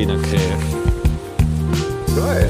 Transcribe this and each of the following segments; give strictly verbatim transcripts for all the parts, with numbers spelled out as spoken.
Wiener Krähe. Geil.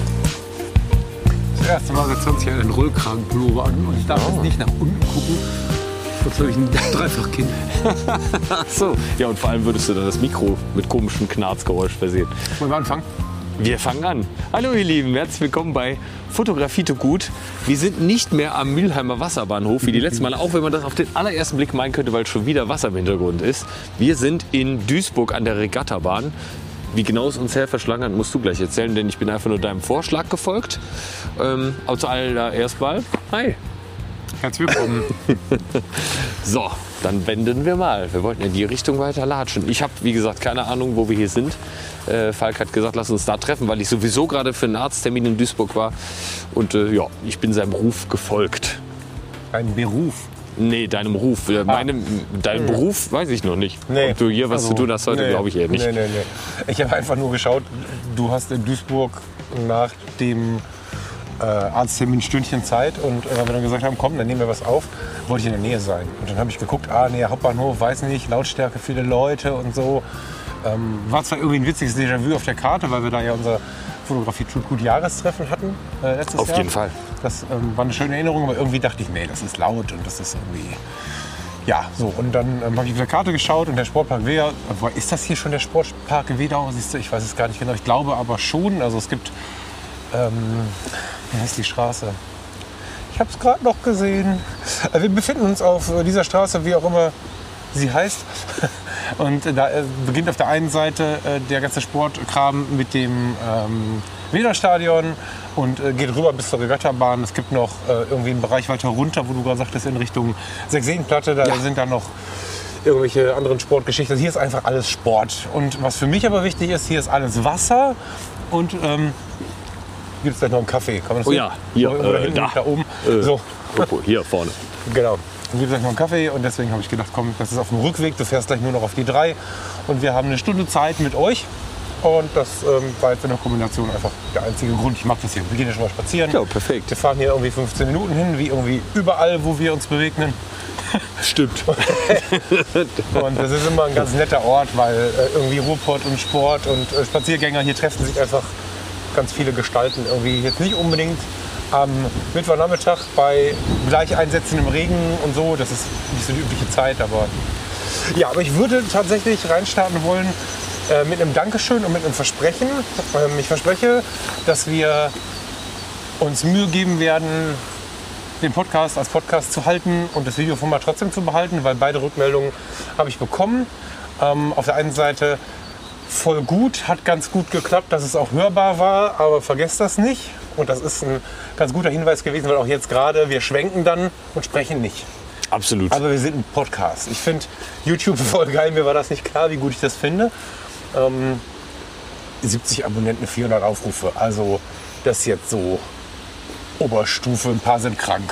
Das erste Mal seit zwanzig Jahren einen Rollkragenpullover an und ich darf Oh. jetzt nicht nach unten gucken. Sonst habe ich ein Dreifachkind. Ach so. Ja, und vor allem würdest du dann das Mikro mit komischem Knarzgeräusch versehen. Wollen wir anfangen? Wir fangen an. Hallo ihr Lieben, herzlich willkommen bei Fotografie tut gut. Wir sind nicht mehr am Mülheimer Wasserbahnhof wie die letzten Male, auch wenn man das auf den allerersten Blick meinen könnte, weil schon wieder Wasser im Hintergrund ist. Wir sind in Duisburg an der Regattabahn. Wie genau es uns her verschlagen hat, musst du gleich erzählen, denn ich bin einfach nur deinem Vorschlag gefolgt. Ähm, aber zuallererst mal, hi. Herzlich willkommen. So, dann wenden wir mal. Wir wollten in die Richtung weiter latschen. Ich habe, wie gesagt, keine Ahnung, wo wir hier sind. Äh, Falk hat gesagt, lass uns da treffen, weil ich sowieso gerade für einen Arzttermin in Duisburg war. Und äh, ja, ich bin seinem Ruf gefolgt. Ein Beruf. Nee, deinem Ruf. Äh, meinem, deinem Beruf weiß ich noch nicht. Nee. Ob du hier was Also, zu tun hast heute, nee. glaube ich eher nicht. Nee, nee, nee. Ich habe einfach nur geschaut, du hast in Duisburg nach dem äh, Arzttermin ein Stündchen Zeit und äh, weil wir dann gesagt haben, komm, dann nehmen wir was auf, wollte ich in der Nähe sein. Und dann habe ich geguckt, ah, nee, Hauptbahnhof, weiß nicht, Lautstärke, viele Leute und so. Ähm, war zwar irgendwie ein witziges Déjà-vu auf der Karte, weil wir da ja unser Fotografie tut gut Jahrestreffen hatten äh, letztes Auf Jahr. jeden Fall. Das ähm, war eine schöne Erinnerung, aber irgendwie dachte ich, nee, das ist laut und das ist irgendwie... Ja, so. Und dann ähm, habe ich auf der Karte geschaut und der Sportpark Wedau, äh, ist das hier schon der Sportpark Wedau? Siehst du, ich weiß es gar nicht genau. Ich glaube aber schon. Also es gibt, ähm, wie heißt die Straße? Ich habe es gerade noch gesehen. Äh, wir befinden uns auf äh, dieser Straße, wie auch immer sie heißt. Und äh, da äh, beginnt auf der einen Seite äh, der ganze Sportkram mit dem ähm, Wedau-Stadion und äh, geht rüber bis zur Regattabahn. Es gibt noch äh, irgendwie einen Bereich weiter runter, wo du gerade sagtest, in Richtung Sechseenplatte. Da Ja. sind dann noch irgendwelche anderen Sportgeschichten. Also hier ist einfach alles Sport. Und was für mich aber wichtig ist, hier ist alles Wasser. Und ähm, gibt es gleich noch einen Kaffee. Kann man das Oh sehen? ja, hier, Oder äh, hinten, da. da oben. Äh, So. Irgendwo, hier vorne. Genau. Dann gibt es gleich noch einen Kaffee und deswegen habe ich gedacht, komm, das ist auf dem Rückweg, du fährst gleich nur noch auf die drei und wir haben eine Stunde Zeit mit euch und das ähm, war jetzt in der Kombination einfach der einzige Grund. Ich mag das hier. Wir gehen hier schon mal spazieren. Ja, perfekt. Wir fahren hier irgendwie fünfzehn Minuten hin, wie irgendwie überall, wo wir uns begegnen. Stimmt. Und das ist immer ein ganz netter Ort, weil äh, irgendwie Ruhrpott und Sport und äh, Spaziergänger, hier treffen sich einfach ganz viele Gestalten. Irgendwie jetzt nicht unbedingt am Mittwochnachmittag bei Gleicheinsätzen im Regen und so. Das ist nicht so die übliche Zeit, aber ja, aber ich würde tatsächlich reinstarten wollen äh, mit einem Dankeschön und mit einem Versprechen. Ähm, ich verspreche, dass wir uns Mühe geben werden, den Podcast als Podcast zu halten und das Videoformat trotzdem zu behalten, weil beide Rückmeldungen habe ich bekommen. Ähm, auf der einen Seite voll gut, hat ganz gut geklappt, dass es auch hörbar war, aber vergesst das nicht. Und das ist ein ganz guter Hinweis gewesen, weil auch jetzt gerade, wir schwenken dann und sprechen nicht. Absolut. Aber wir sind ein Podcast. Ich finde YouTube voll geil, mir war das nicht klar, wie gut ich das finde. Ähm, siebzig Abonnenten, vierhundert Aufrufe, also das ist jetzt so Oberstufe, ein paar sind krank.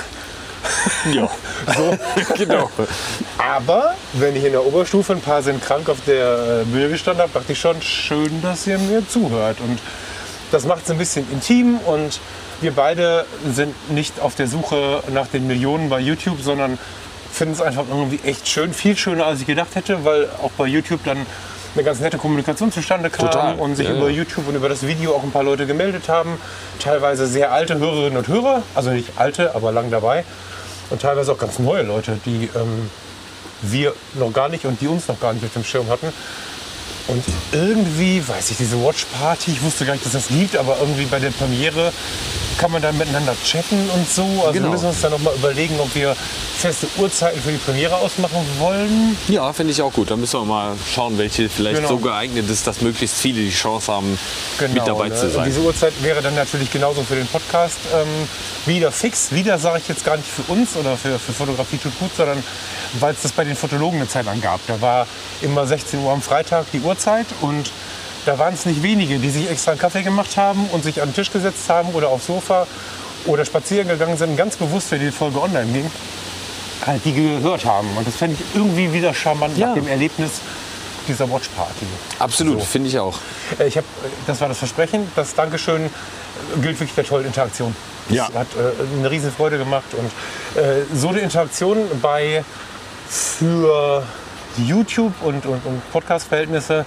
Ja, So. genau. Aber wenn ich in der Oberstufe ein paar sind krank auf der äh, Bühne gestanden habe, dachte ich schon, schön, dass ihr mir zuhört. Und das macht es ein bisschen intim und wir beide sind nicht auf der Suche nach den Millionen bei YouTube, sondern finden es einfach irgendwie echt schön, viel schöner als ich gedacht hätte, weil auch bei YouTube dann eine ganz nette Kommunikation zustande kam Total. und sich Ja, über ja. YouTube und über das Video auch ein paar Leute gemeldet haben. Teilweise sehr alte Hörerinnen und Hörer, also nicht alte, aber lang dabei. Und teilweise auch ganz neue Leute, die ähm, wir noch gar nicht und die uns noch gar nicht auf dem Schirm hatten. Und irgendwie, weiß ich, diese Watch Party, ich wusste gar nicht, dass das gibt, aber irgendwie bei der Premiere kann man dann miteinander chatten und so. Also Genau. wir müssen uns dann noch mal überlegen, ob wir feste Uhrzeiten für die Premiere ausmachen wollen. Ja, finde ich auch gut. Da müssen wir mal schauen, welche vielleicht Genau. so geeignet ist, dass möglichst viele die Chance haben, mit dabei ne? zu Und sein. diese Uhrzeit wäre dann natürlich genauso für den Podcast ähm, wieder fix. Wieder sage ich jetzt gar nicht für uns oder für, für Fotografie tut gut, sondern weil es das bei den Fotologen eine Zeit lang gab. Da war immer sechzehn Uhr am Freitag die Uhrzeit und da waren es nicht wenige, die sich extra einen Kaffee gemacht haben und sich an den Tisch gesetzt haben oder aufs Sofa oder spazieren gegangen sind, ganz bewusst, wenn die Folge online ging, halt die gehört haben. Und das fände ich irgendwie wieder charmant Ja. nach dem Erlebnis dieser Watch Party. Absolut, So. finde ich auch. Äh, Ich hab, das war das Versprechen. Das Dankeschön gilt wirklich der tollen Interaktion. Das Ja. hat äh, eine riesen Freude gemacht. Und äh, so eine Interaktion bei für YouTube und, und, und Podcast-Verhältnisse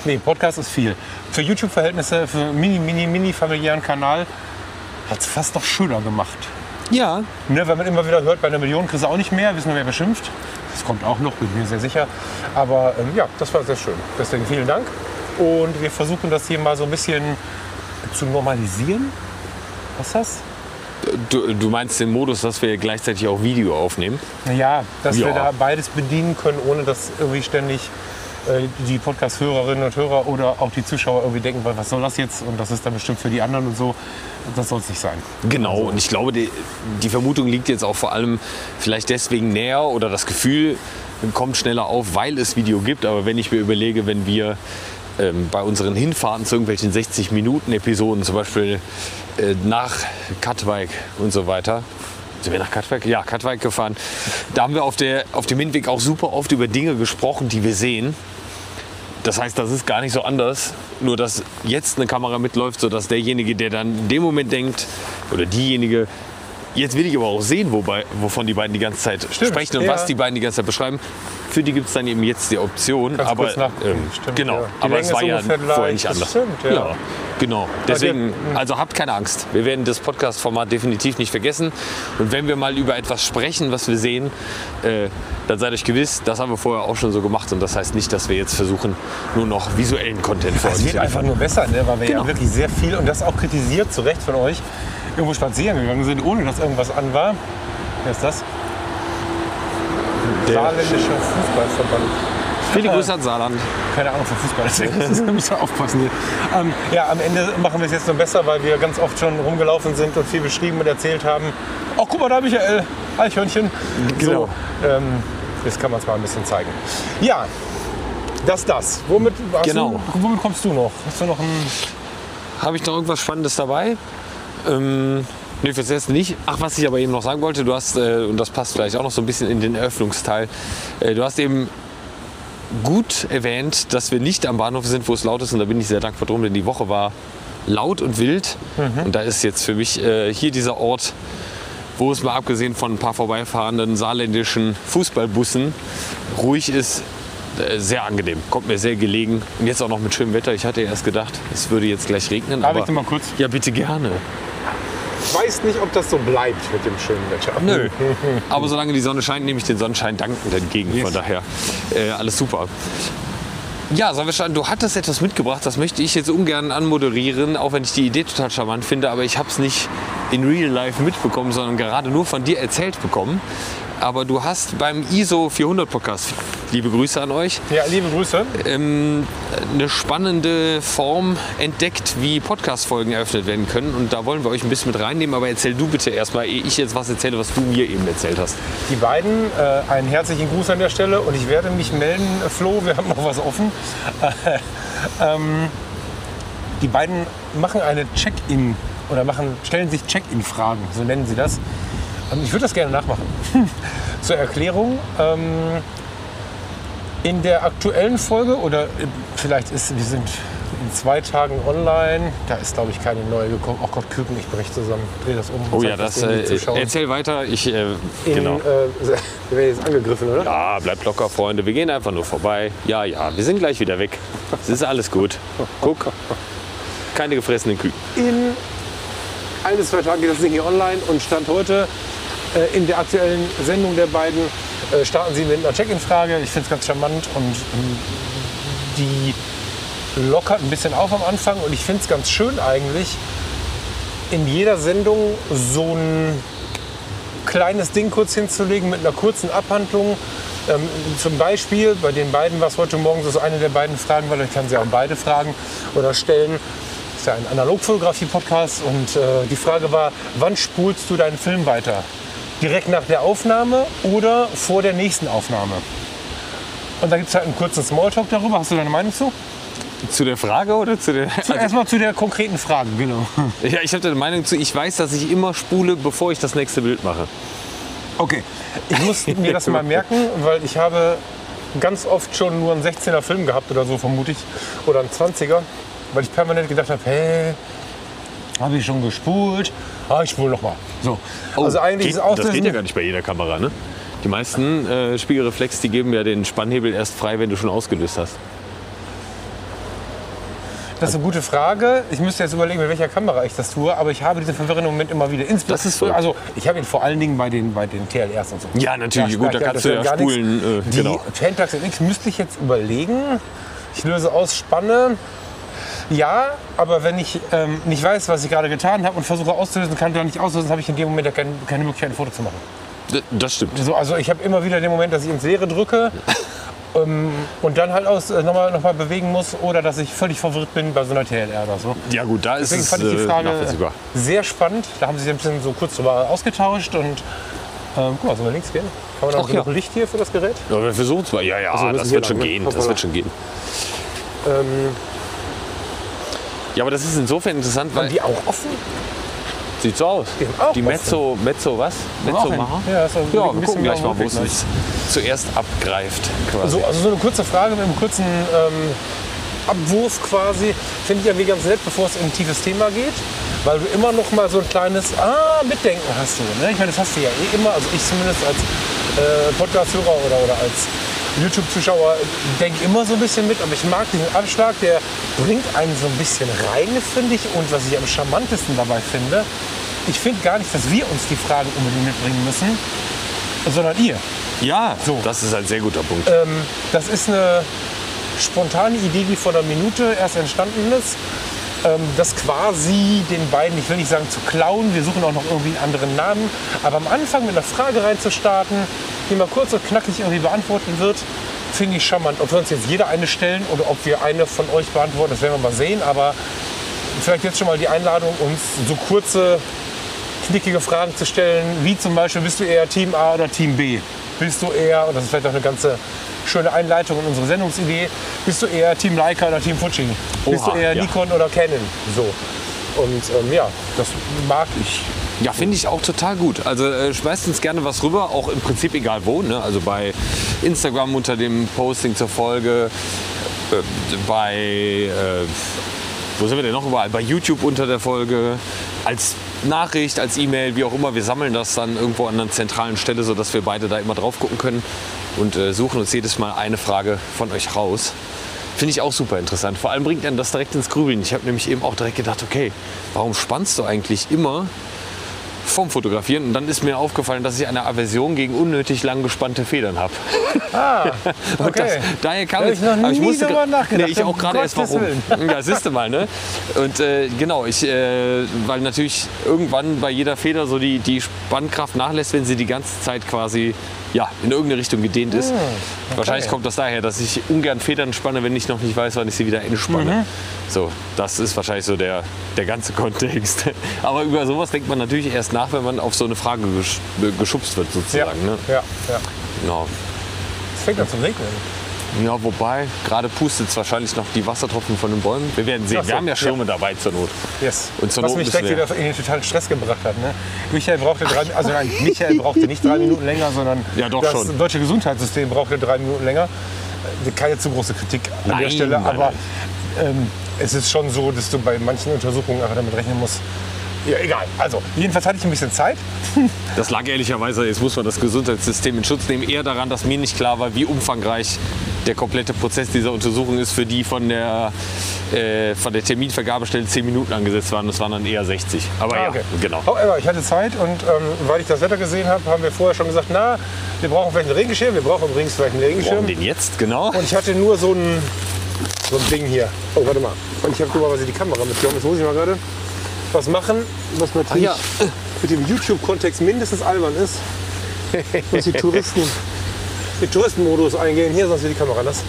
Nee, Podcast ist viel. Für YouTube-Verhältnisse, für mini, mini, mini familiären Kanal hat es fast noch schöner gemacht. Ja. Ne, wenn man immer wieder hört, bei einer Million kriegst du auch nicht mehr, wissen wir, wer beschimpft. Das kommt auch noch, bin ich mir sehr sicher. Aber ähm, ja, das war sehr schön. Deswegen vielen Dank. Und wir versuchen das hier mal so ein bisschen zu normalisieren. Was ist das? Du, du meinst den Modus, dass wir gleichzeitig auch Video aufnehmen? Ja, dass Ja. wir da beides bedienen können, ohne dass irgendwie ständig äh, die Podcast-Hörerinnen und Hörer oder auch die Zuschauer irgendwie denken, was soll das jetzt? Und das ist dann bestimmt für die anderen und so. Das soll es nicht sein. Genau, und ich glaube, die, die Vermutung liegt jetzt auch vor allem vielleicht deswegen näher oder das Gefühl kommt schneller auf, weil es Video gibt. Aber wenn ich mir überlege, wenn wir ähm, bei unseren Hinfahrten zu irgendwelchen sechzig Minuten Episoden, zum Beispiel äh, nach Katwijk und so weiter, sind wir nach Katwijk? Ja, Katwijk gefahren. Da haben wir auf, der, auf dem Hinweg auch super oft über Dinge gesprochen, die wir sehen. Das heißt, das ist gar nicht so anders, nur dass jetzt eine Kamera mitläuft, sodass derjenige, der dann in dem Moment denkt, oder diejenige, jetzt will ich aber auch sehen, wobei, wovon die beiden die ganze Zeit Stimmt, sprechen und ja. was die beiden die ganze Zeit beschreiben, für die gibt es dann eben jetzt die Option. Kannst aber kurz nachgucken. ähm, Stimmt, genau, ja. Die aber Länge es war ist ja ungefähr vorher gleich. nicht Das anders. stimmt, ja. Genau. Deswegen, also habt keine Angst. Wir werden das Podcast-Format definitiv nicht vergessen. Und wenn wir mal über etwas sprechen, was wir sehen, äh, dann seid euch gewiss, das haben wir vorher auch schon so gemacht. Und das heißt nicht, dass wir jetzt versuchen, nur noch visuellen Content für euch Es zu wird einfach liefern. nur besser, ne? Weil wir Genau. ja wirklich sehr viel, und das auch kritisiert, zu Recht von euch, irgendwo spazieren gegangen sind, ohne dass irgendwas an war. Wer ist das? Der Saarländischer Fußballverband. Viele Grüße an Saarland. Keine Ahnung von Fußball, deswegen müssen wir aufpassen hier. Ähm, ja, am Ende machen wir es jetzt noch besser, weil wir ganz oft schon rumgelaufen sind und viel beschrieben und erzählt haben. Ach, guck mal da, Michael, Eichhörnchen. Genau. So, ähm, jetzt kann man es mal ein bisschen zeigen. Ja, das, das. Womit, hast Genau. du, womit kommst du noch? Hast du noch ein... Habe ich noch irgendwas Spannendes dabei? Ähm, nee, fürs Erste nicht. Ach, was ich aber eben noch sagen wollte, du hast, äh, und das passt vielleicht auch noch so ein bisschen in den Eröffnungsteil, äh, du hast eben gut erwähnt, dass wir nicht am Bahnhof sind, wo es laut ist, und da bin ich sehr dankbar drum, denn die Woche war laut und wild. Mhm. Und da ist jetzt für mich äh, hier dieser Ort, wo es mal abgesehen von ein paar vorbeifahrenden saarländischen Fußballbussen ruhig ist, äh, sehr angenehm. Kommt mir sehr gelegen. Und jetzt auch noch mit schönem Wetter. Ich hatte erst gedacht, es würde jetzt gleich regnen. Darf aber ich noch mal kurz? Ja, bitte gerne. Ich weiß nicht, ob das so bleibt mit dem schönen Wetter. Nö. Aber solange die Sonne scheint, nehme ich den Sonnenschein dankend entgegen. Yes. Von daher äh, alles super. Ja, Sascha, du hattest etwas mitgebracht, das möchte ich jetzt ungern anmoderieren, auch wenn ich die Idee total charmant finde, aber ich habe es nicht in Real Life mitbekommen, sondern gerade nur von dir erzählt bekommen. Aber du hast beim I S O vierhundert Podcast, liebe Grüße an euch, Ja, liebe Grüße. ähm, eine spannende Form entdeckt, wie Podcast-Folgen eröffnet werden können. Und da wollen wir euch ein bisschen mit reinnehmen. Aber erzähl du bitte erstmal, ehe ich jetzt was erzähle, was du mir eben erzählt hast. Die beiden, äh, einen herzlichen Gruß an der Stelle, und ich werde mich melden, Flo, wir haben noch was offen. Äh, ähm, die beiden machen eine Check-in oder machen, stellen sich Check-in-Fragen, so nennen sie das. Ähm, ich würde das gerne nachmachen. Zur Erklärung. Ähm, in der aktuellen Folge, oder äh, vielleicht ist, wir sind in zwei Tagen online, da ist glaube ich keine neue gekommen. Oh Gott, Küken, ich breche zusammen, dreh das um. Oh zeig ja, das denen, die äh, Zuschauer. erzähl weiter. Ich, äh, In, genau. äh, wir werden jetzt angegriffen, oder? Ja, bleibt locker, Freunde. Wir gehen einfach nur vorbei. Ja, ja, wir sind gleich wieder weg. Es ist alles gut. Guck, keine gefressenen Küken. In ein bis zwei Tagen geht das Ding hier online, und Stand heute äh, in der aktuellen Sendung der beiden äh, starten sie mit einer Check-in-Frage. Ich finde es ganz charmant, und ähm, die lockert ein bisschen auf am Anfang, und ich finde es ganz schön eigentlich, in jeder Sendung so ein kleines Ding kurz hinzulegen mit einer kurzen Abhandlung. Ähm, zum Beispiel bei den beiden war es heute Morgen so eine der beiden Fragen, weil ich kann sie auch beide fragen oder stellen. Das ist ja ein Analogfotografie-Podcast, und äh, die Frage war, wann spulst du deinen Film weiter? Direkt nach der Aufnahme oder vor der nächsten Aufnahme? Und da gibt es halt einen kurzen Smalltalk darüber. Hast du deine Meinung zu? Zu der Frage oder zu der... Also erstmal zu der konkreten Frage, genau. Ja, ich habe da eine Meinung zu. Ich weiß, dass ich immer spule, bevor ich das nächste Bild mache. Okay, ich muss mir das mal merken, weil ich habe ganz oft schon nur einen sechzehner Film gehabt oder so, vermute ich, oder einen zwanziger, weil ich permanent gedacht habe, hey, habe ich schon gespult? Ah, ich spule noch mal. So. Also eigentlich geht, ist auch das geht ja gar nicht bei jeder Kamera, ne? Die meisten äh, Spiegelreflex, die geben ja den Spannhebel erst frei, wenn du schon ausgelöst hast. Das ist eine gute Frage. Ich müsste jetzt überlegen, mit welcher Kamera ich das tue, aber ich habe diese Verwirrung im Moment immer wieder. Das ist so. Also ich habe ihn vor allen Dingen bei den, bei den T L Rs und so. Ja, natürlich. Gut, da kannst du ja spulen. Äh, die genau. Pentax N X müsste ich jetzt überlegen. Ich löse aus, spanne. Ja, aber wenn ich ähm, nicht weiß, was ich gerade getan habe und versuche auszulösen, kann ich nicht auslösen, habe ich in dem Moment ja keine, keine Möglichkeit, ein Foto zu machen. Das stimmt. So, also ich habe immer wieder den Moment, dass ich ins Leere drücke ähm, und dann halt aus äh, nochmal noch mal bewegen muss oder dass ich völlig verwirrt bin bei so einer T L R oder so. Ja gut, da Deswegen ist fand es ich die äh, Frage nachvollziehbar. sehr spannend. Da haben sie sich ein bisschen so kurz drüber ausgetauscht und ähm, guck mal, sollen wir links gehen? Kann man noch Ach, ja. genug Licht hier für das Gerät? Ja, wir versuchen es mal. Ja, ja, Also, wir das müssen wird hier schon lang, gehen. ne? Das wird schon gehen. Ähm, Ja, aber das ist insofern interessant, haben weil die auch offen? sieht so aus. Die haben auch Die offen. Mezzo, Mezzo was? Mezzo machen? Ja, ist ein Ja, bisschen wir gucken gleich mehr mal, wo es Rückweg, ne? sich zuerst abgreift. Quasi. So, also so eine kurze Frage mit einem kurzen ähm, Abwurf quasi, finde ich irgendwie ganz nett, bevor es in ein tiefes Thema geht, weil du immer noch mal so ein kleines ah, Mitdenken hast. Du, ne? Ich meine, das hast du ja eh immer, also ich zumindest als äh, Podcast-Hörer oder, oder als YouTube-Zuschauer denke immer so ein bisschen mit, aber ich mag diesen Abschlag, der bringt einen so ein bisschen rein, finde ich. Und was ich am charmantesten dabei finde, ich finde gar nicht, dass wir uns die Fragen unbedingt mitbringen müssen, sondern ihr. Ja, So. das ist ein sehr guter Punkt. Ähm, das ist eine spontane Idee, die vor einer Minute erst entstanden ist. Ähm, das quasi den beiden, ich will nicht sagen zu klauen, wir suchen auch noch irgendwie einen anderen Namen, aber am Anfang mit einer Frage reinzustarten, die mal kurz und knackig irgendwie beantworten wird, finde ich charmant. Ob wir uns jetzt jeder eine stellen oder ob wir eine von euch beantworten, das werden wir mal sehen, aber vielleicht jetzt schon mal die Einladung, uns so kurze, knickige Fragen zu stellen, wie zum Beispiel, bist du eher Team A oder Team B? Bist du eher, und das ist vielleicht auch eine ganze schöne Einleitung in unsere Sendungsidee, bist du eher Team Leica oder Team Fuji? Bist Oha, du eher ja. Nikon oder Canon? So. Und ähm, ja, das mag ich. Ja, finde ich auch total gut. Also äh, schmeißt uns gerne was rüber, auch im Prinzip egal wo. Ne? Also bei Instagram unter dem Posting zur Folge, äh, bei, äh, wo sind wir denn noch überall? Bei YouTube unter der Folge, als Nachricht, als E-Mail, wie auch immer. Wir sammeln das dann irgendwo an einer zentralen Stelle, sodass wir beide da immer drauf gucken können und äh, suchen uns jedes Mal eine Frage von euch raus. Finde ich auch super interessant. Vor allem bringt einen das direkt ins Grübeln. Ich habe nämlich eben auch direkt gedacht, okay, warum spannst du eigentlich immer vom Fotografieren? Und dann ist mir aufgefallen, dass ich eine Aversion gegen unnötig lang gespannte Federn habe. Ah, Und okay. das, daher kam Da hab es. ich noch aber ich nie musste drüber gra- nachgedacht, Nee, ich auch um gerade erst Gottes warum. Willen. Ja, siehst du mal, ne? Und äh, genau, ich, äh, weil natürlich irgendwann bei jeder Feder so die, die Spannkraft nachlässt, wenn sie die ganze Zeit quasi ja, in irgendeine Richtung gedehnt ist. Wahrscheinlich kommt das daher, dass ich ungern Federn spanne, wenn ich noch nicht weiß, wann ich sie wieder entspanne. Mhm. So, das ist wahrscheinlich so der, der ganze Kontext. Aber über sowas denkt man natürlich erst nach, wenn man auf so eine Frage gesch geschubst wird Ja, sozusagen. Ne? ja, ja. Genau. Es fängt an zu regnen. Ja, wobei, gerade pustet es wahrscheinlich noch die Wassertropfen von den Bäumen. Wir werden sehen. Ach so, Wir haben ja ja. Schirme dabei zur Not. Yes. Und zur Was Not mich müssen direkt wir- wieder in den totalen Stress gebracht hat. Ne? Michael brauchte drei, also nein, Michael brauchte nicht drei Minuten länger, sondern Ja, doch das schon. deutsche Gesundheitssystem brauchte drei Minuten länger. Keine zu große Kritik an der Nein, Stelle, nein, aber ähm, es ist schon so, dass du bei manchen Untersuchungen einfach damit rechnen musst. Ja, egal. Also, jedenfalls hatte ich ein bisschen Zeit. Das lag ehrlicherweise, jetzt muss man das Gesundheitssystem in Schutz nehmen, eher daran, dass mir nicht klar war, wie umfangreich der komplette Prozess dieser Untersuchung ist, für die von der, äh, von der Terminvergabestelle zehn Minuten angesetzt waren. Das waren dann eher sechzig. Aber Ah, ja, okay. genau. However, ich hatte Zeit und ähm, weil ich das Wetter gesehen habe, haben wir vorher schon gesagt, na, wir brauchen vielleicht einen Regenschirm, wir brauchen übrigens vielleicht einen Brauchen Regenschirm. den jetzt, genau. Und ich hatte nur so ein, so ein Ding hier. Oh, warte mal. Und ich habe dummerweise die Kamera mitgenommen. Jetzt muss ich mal gerade was machen, was natürlich Ach mit dem YouTube-Kontext mindestens albern ist. Dass die Touristen den Touristenmodus eingehen. Hier, sonst wird die Kamera nass.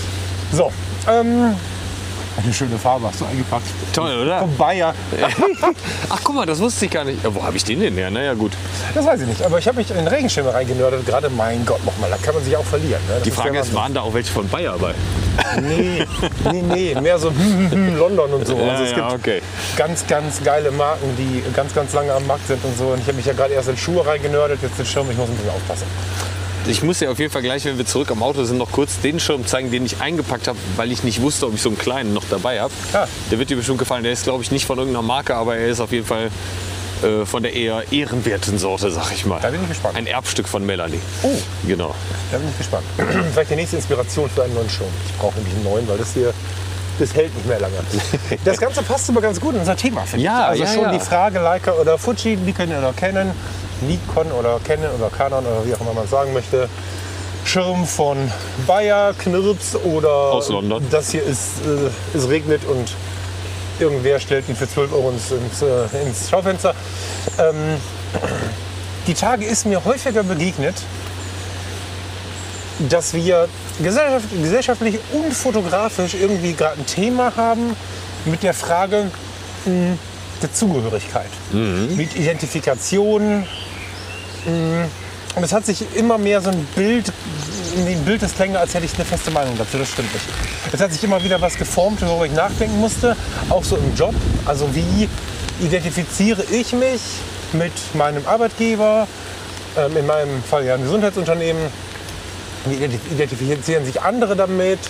So. Ähm, eine schöne Farbe hast du eingepackt. Toll, oder? Vom Bayer. Ach, guck mal, das wusste ich gar nicht. Ja, wo habe ich den denn her? Naja, gut. Das weiß ich nicht. Aber ich habe mich in Regenschirme reingenördet. Gerade, mein Gott, nochmal. Da kann man sich auch verlieren. Ne? Das Die Frage der ist, waren da auch welche von Bayer bei? Nee, nee, nee, mehr so London und so. Ja, Also es ja, gibt okay. ganz, ganz geile Marken, die ganz, ganz lange am Markt sind und so. Und ich habe mich ja gerade erst in Schuhe reingenördet, jetzt den Schirm, ich muss ein bisschen aufpassen. Ich muss dir auf jeden Fall gleich, wenn wir zurück am Auto sind, noch kurz den Schirm zeigen, den ich eingepackt habe, weil ich nicht wusste, ob ich so einen kleinen noch dabei habe. Ah. Der wird dir bestimmt gefallen. Der ist, glaube ich, nicht von irgendeiner Marke, aber er ist auf jeden Fall äh, von der eher ehrenwerten Sorte, sag ich mal. Da bin ich gespannt. Ein Erbstück von Melanie. Oh, Genau. da bin ich gespannt. Vielleicht die nächste Inspiration für einen neuen Schirm. Ich brauche nämlich einen neuen, weil das hier das hält nicht mehr lange. Das Ganze passt aber ganz gut in unser Thema, finde Ja, ich. Also ja, schon ja. die Frage Leica oder Fuji, Nikon oder Canon, Nikon oder Canon oder Canon oder wie auch immer man sagen möchte. Schirm von Bayer, Knirps oder Aus London. Das hier ist, äh, es regnet und irgendwer stellt ihn für zwölf Euro ins, ins, äh, ins Schaufenster. Ähm, die Tage ist mir häufiger begegnet, dass wir gesellschaft, gesellschaftlich und fotografisch irgendwie gerade ein Thema haben mit der Frage mh, der Zugehörigkeit, Mhm. mit Identifikation. Mh, und es hat sich immer mehr so ein Bild, in dem Bild ist länger, als hätte ich eine feste Meinung dazu, das stimmt nicht. Es hat sich immer wieder was geformt, worüber ich nachdenken musste, auch so im Job. Also wie identifiziere ich mich mit meinem Arbeitgeber, ähm, in meinem Fall ja ein Gesundheitsunternehmen, wie identifizieren sich andere damit.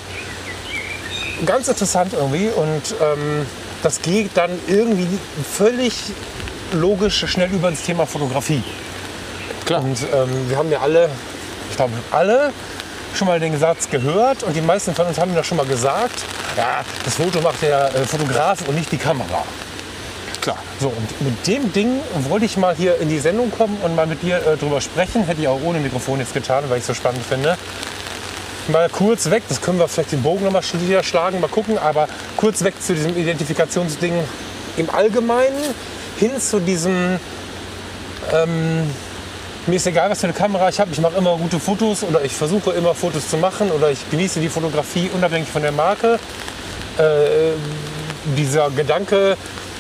Ganz interessant irgendwie und ähm, das geht dann irgendwie völlig logisch schnell über ins Thema Fotografie. Klar. Und ähm, wir haben ja alle, ich glaube alle, schon mal den Satz gehört und die meisten von uns haben ja schon mal gesagt, ja, das Foto macht der äh, Fotograf und nicht die Kamera. Klar. So, und mit dem Ding wollte ich mal hier in die Sendung kommen und mal mit dir äh, drüber sprechen. Hätte ich auch ohne Mikrofon jetzt getan, weil ich es so spannend finde. Mal kurz weg, das können wir vielleicht den Bogen nochmal wieder schlagen, mal gucken, aber kurz weg zu diesem Identifikationsding im Allgemeinen, hin zu diesem, ähm, mir ist egal, was für eine Kamera ich habe, ich mache immer gute Fotos oder ich versuche immer Fotos zu machen oder ich genieße die Fotografie unabhängig von der Marke. Äh, dieser Gedanke,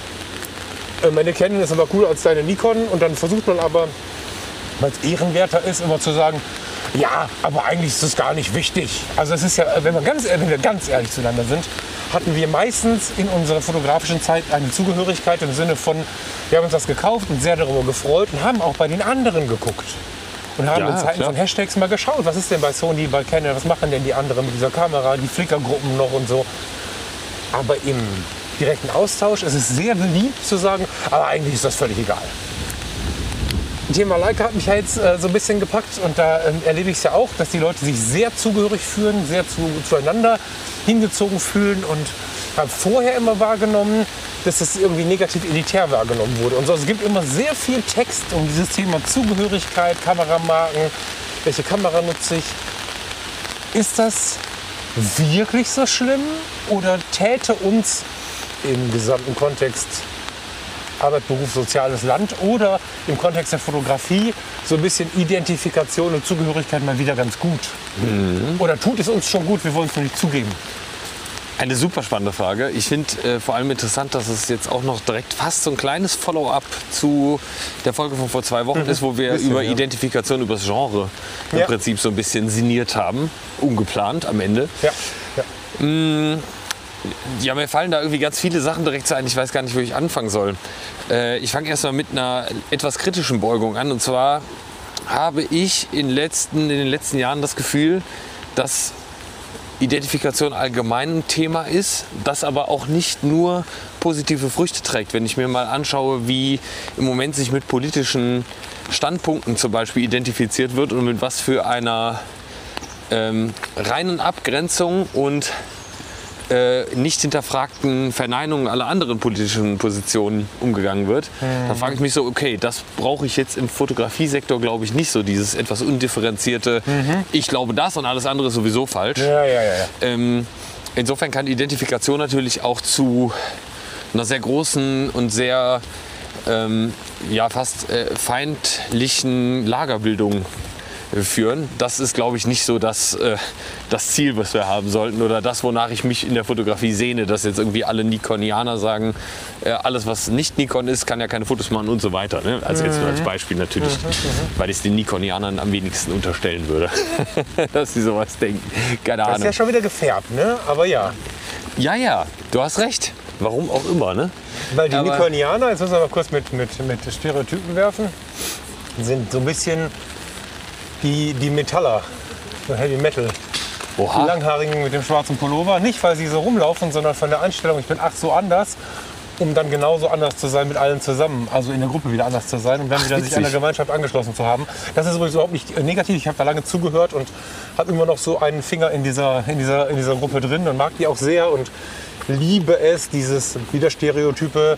meine Canon ist aber cooler als deine Nikon und dann versucht man aber, weil es ehrenwerter ist, immer zu sagen, ja, aber eigentlich ist das gar nicht wichtig. Also es ist ja, wenn wir ganz, wenn wir ganz ehrlich zueinander sind, hatten wir meistens in unserer fotografischen Zeit eine Zugehörigkeit im Sinne von, wir haben uns das gekauft und sehr darüber gefreut und haben auch bei den anderen geguckt. Und haben Ja, in Zeiten klar. von Hashtags mal geschaut, was ist denn bei Sony, bei Canon, was machen denn die anderen mit dieser Kamera, die Flickr-Gruppen noch und so. Aber im direkten Austausch ist es sehr beliebt zu sagen, aber eigentlich ist das völlig egal. Thema Leica hat mich ja jetzt äh, so ein bisschen gepackt und da äh, erlebe ich es ja auch, dass die Leute sich sehr zugehörig fühlen, sehr zu, zueinander hingezogen fühlen und habe vorher immer wahrgenommen, dass es irgendwie negativ elitär wahrgenommen wurde. Und so, es gibt immer sehr viel Text um dieses Thema Zugehörigkeit, Kameramarken, welche Kamera nutze ich. Ist das wirklich so schlimm oder täte uns im gesamten Kontext Arbeit, Beruf, soziales Land oder im Kontext der Fotografie so ein bisschen Identifikation und Zugehörigkeit mal wieder ganz gut? Mhm. Oder tut es uns schon gut, wir wollen es nur nicht zugeben? Eine super spannende Frage. Ich finde äh, vor allem interessant, dass es jetzt auch noch direkt fast so ein kleines Follow-up zu der Folge von vor zwei Wochen Mhm. ist, wo wir Bisschen, über ja. Identifikation, über das Genre im Ja. Prinzip so ein bisschen sinniert haben. Ungeplant am Ende. Ja. ja. Mm, Ja, mir fallen da irgendwie ganz viele Sachen direkt ein. Ich weiß gar nicht, wo ich anfangen soll. Äh, ich fange erst mal mit einer etwas kritischen Beugung an. Und zwar habe ich in, letzten, in den letzten Jahren das Gefühl, dass Identifikation allgemein ein Thema ist, das aber auch nicht nur positive Früchte trägt. Wenn ich mir mal anschaue, wie im Moment sich mit politischen Standpunkten zum Beispiel identifiziert wird und mit was für einer ähm, reinen Abgrenzung und äh, nicht hinterfragten Verneinungen aller anderen politischen Positionen umgegangen wird, Mhm. dann frage ich mich so, okay, das brauche ich jetzt im Fotografiesektor, glaube ich, nicht so, dieses etwas undifferenzierte, ich glaube das und alles andere ist sowieso falsch. Ja, ja, ja, ja. Ähm, insofern kann Identifikation natürlich auch zu einer sehr großen und sehr ähm, ja, fast äh, feindlichen Lagerbildung äh, führen. Das ist, glaube ich, nicht so das, äh, das Ziel, was wir haben sollten oder das, wonach ich mich in der Fotografie sehne, dass jetzt irgendwie alle Nikonianer sagen, äh, alles, was nicht Nikon ist, kann ja keine Fotos machen und so weiter. Ne? Also jetzt nur als Beispiel natürlich, weil ich es den Nikonianern am wenigsten unterstellen würde, dass sie sowas denken. Keine Das ist Ahnung. ja schon wieder gefärbt, ne? Aber ja. Ja, ja, du hast recht. Warum auch immer, ne? Weil die Aber- Nikonianer, jetzt müssen wir mal kurz mit, mit, mit Stereotypen werfen, sind so ein bisschen die, die Metaller, so Heavy Metal. Die Oha. Langhaarigen mit dem schwarzen Pullover. Nicht, weil sie so rumlaufen, sondern von der Einstellung, ich bin ach so anders. um dann genauso anders zu sein mit allen zusammen, also in der Gruppe wieder anders zu sein und dann wieder sich einer Gemeinschaft angeschlossen zu haben. Das ist übrigens überhaupt nicht negativ. Ich habe da lange zugehört und habe immer noch so einen Finger in dieser, in dieser, in dieser Gruppe drin und mag die auch sehr und liebe es, dieses wieder Stereotype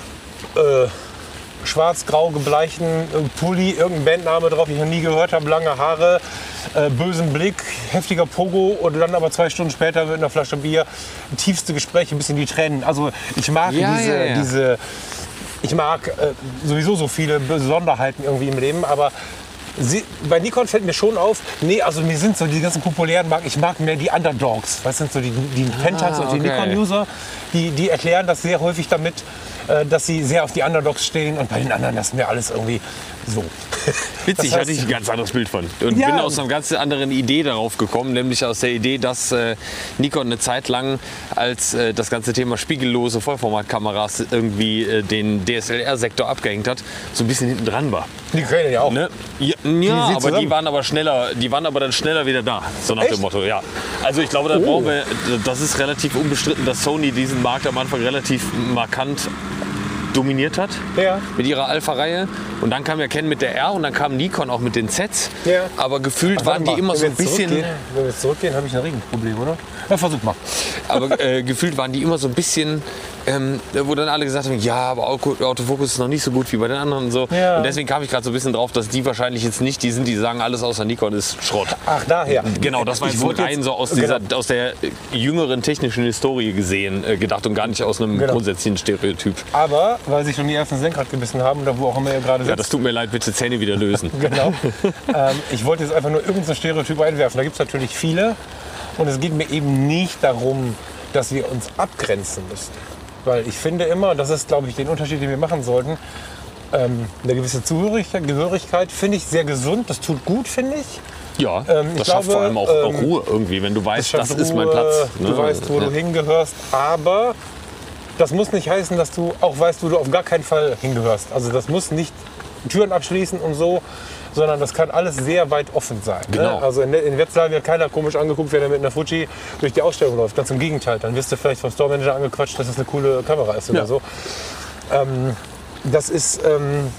äh, schwarz-grau gebleichten äh, Pulli, irgendein Bandname drauf, den ich noch nie gehört habe, lange Haare, äh, bösen Blick, heftiger Pogo und dann aber zwei Stunden später mit einer Flasche Bier tiefste Gespräche, ein bisschen die Tränen. Also ich mag ja, diese, ja, ja. diese, ich mag äh, sowieso so viele Besonderheiten irgendwie im Leben, aber Sie, bei Nikon fällt mir schon auf, nee, also mir sind so die ganzen populären Marken, ich mag mehr die Underdogs. Was sind so die, die Pentax Ah, und die okay. Nikon-User, die, die erklären das sehr häufig damit, äh, dass sie sehr auf die Underdogs stehen und bei den anderen lassen wir alles irgendwie so. Witzig, Das heißt- hatte ich ein ganz anderes Bild von. Und Ja. bin aus einer ganz anderen Idee darauf gekommen, nämlich aus der Idee, dass äh, Nikon eine Zeit lang, als äh, das ganze Thema spiegellose Vollformatkameras irgendwie äh, den D S L R-Sektor abgehängt hat, so ein bisschen hinten dran war. Die Kräne ja auch. Ne? Ja, ja sind aber die zusammen. waren aber schneller, die waren aber dann schneller wieder da, so nach Echt? dem Motto. Ja. Also ich glaube, da Oh. brauchen wir, das ist relativ unbestritten, dass Sony diesen Markt am Anfang relativ markant dominiert hat. Ja. Mit ihrer Alpha-Reihe. Und dann kam ja Ken mit der R und dann kam Nikon auch mit den Zs. Ja. Aber gefühlt waren die Warte mal, immer wenn so wir ein jetzt bisschen. zurückgehen- Wenn wir jetzt zurückgehen, habe ich ein Regenproblem, oder? Ja, versuch mal. Aber äh, gefühlt waren die immer so ein bisschen, ähm, wo dann alle gesagt haben, ja, aber Auto- Autofokus ist noch nicht so gut wie bei den anderen und so. Ja. Und deswegen kam ich gerade so ein bisschen drauf, dass die wahrscheinlich jetzt nicht die sind, die sagen, alles außer Nikon ist Schrott. Ach, daher. Genau, das war Ich jetzt so wollte rein jetzt- so aus, genau. dieser, aus der jüngeren technischen Historie gesehen äh, gedacht und gar nicht aus einem Genau. grundsätzlichen Stereotyp. Aber, weil sich schon die ersten Senkrad gebissen haben, da wo auch immer ihr gerade Ja, sitzt. das tut mir leid, bitte Zähne wieder lösen. Genau. ähm, ich wollte jetzt einfach nur irgendein Stereotyp einwerfen. Da gibt es natürlich viele. Und es geht mir eben nicht darum, dass wir uns abgrenzen müssen. Weil ich finde immer, das ist, glaube ich, den Unterschied, den wir machen sollten, ähm, eine gewisse Zugehörigkeit, Gehörigkeit finde ich sehr gesund. Das tut gut, finde ich. Ja, Ähm, ich das schafft glaube, vor allem auch, auch ähm, Ruhe irgendwie, wenn du weißt, das, schafft ist mein Ruhe, Platz. Du ne? weißt, wo ja. du hingehörst. Aber das muss nicht heißen, dass du auch weißt, wo du auf gar keinen Fall hingehörst. Also das muss nicht Türen abschließen und so, sondern das kann alles sehr weit offen sein. Genau. Ne? Also in, in Wetzlar wird keiner komisch angeguckt, wenn er mit einer Fuji durch die Ausstellung läuft. Ganz im Gegenteil. Dann wirst du vielleicht vom Store Manager angequatscht, dass das eine coole Kamera ist oder Ja. so. Ähm, das ist ähm,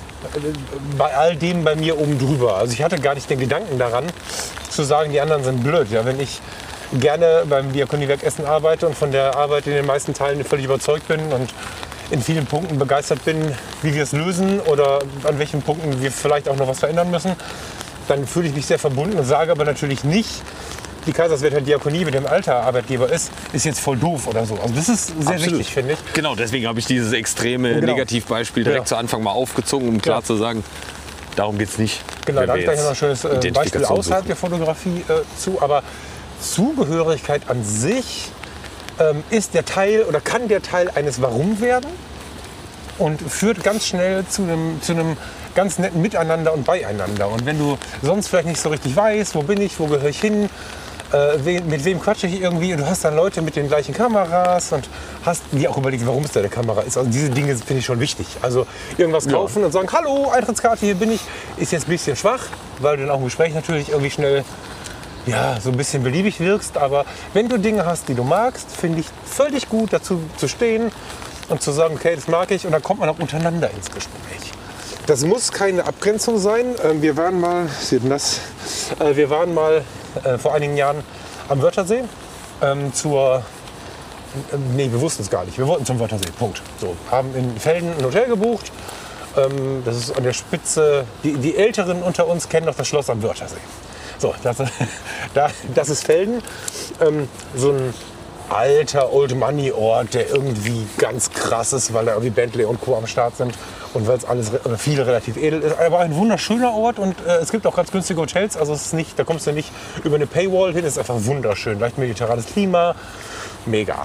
bei all dem bei mir oben drüber. Also ich hatte gar nicht den Gedanken daran, zu sagen, die anderen sind blöd. Ja, wenn ich gerne beim Diakoniewerk Essen arbeite und von der Arbeit in den meisten Teilen völlig überzeugt bin und in vielen Punkten begeistert bin, wie wir es lösen oder an welchen Punkten wir vielleicht auch noch was verändern müssen, dann fühle ich mich sehr verbunden und sage aber natürlich nicht, die Kaiserswerther Diakonie, mit dem alter Arbeitgeber ist, ist jetzt voll doof oder so. Also das ist sehr Absolut. wichtig, finde ich. Genau, deswegen habe ich dieses extreme Genau. Negativbeispiel direkt Genau. zu Anfang mal aufgezogen, um klar Ja. zu sagen, darum geht es nicht. Genau, wenn da wir habe ich gleich jetzt noch ein schönes äh, Beispiel Identifikation außerhalb suchen. der Fotografie äh, zu. Aber Zugehörigkeit an sich ähm, ist der Teil oder kann der Teil eines Warum werden und führt ganz schnell zu einem, zu einem ganz netten Miteinander und Beieinander. Und wenn du sonst vielleicht nicht so richtig weißt, wo bin ich, wo gehöre ich hin, äh, we mit wem quatsche ich irgendwie und du hast dann Leute mit den gleichen Kameras und hast dir auch überlegt, warum es deine Kamera ist. Also diese Dinge finde ich schon wichtig. Also irgendwas kaufen und sagen, hallo, Eintrittskarte, hier bin ich, ist jetzt ein bisschen schwach, weil du dann auch im Gespräch natürlich irgendwie schnell ja, so ein bisschen beliebig wirkst. Aber wenn du Dinge hast, die du magst, finde ich völlig gut, dazu zu stehen und zu sagen, okay, das mag ich. Und dann kommt man auch untereinander ins Gespräch. Das muss keine Abgrenzung sein. Ähm, Wir waren mal, was ist denn das? Äh, Wir waren mal äh, vor einigen Jahren am Wörthersee ähm, zur, ähm, nee, wir wussten es gar nicht. Wir wollten zum Wörthersee, Punkt. So, haben in Velden ein Hotel gebucht. Ähm, Das ist an der Spitze, die, die Älteren unter uns kennen noch das Schloss am Wörthersee. So, das, da, das ist Velden. Ähm, so ein alter Old Money Ort, der irgendwie ganz krass ist, weil da irgendwie Bentley und Co. am Start sind und weil es alles re- oder viele relativ edel ist. Aber ein wunderschöner Ort und äh, es gibt auch ganz günstige Hotels. Also es ist nicht, da kommst du nicht über eine Paywall hin. Es ist einfach wunderschön, leicht mediterranes Klima, mega.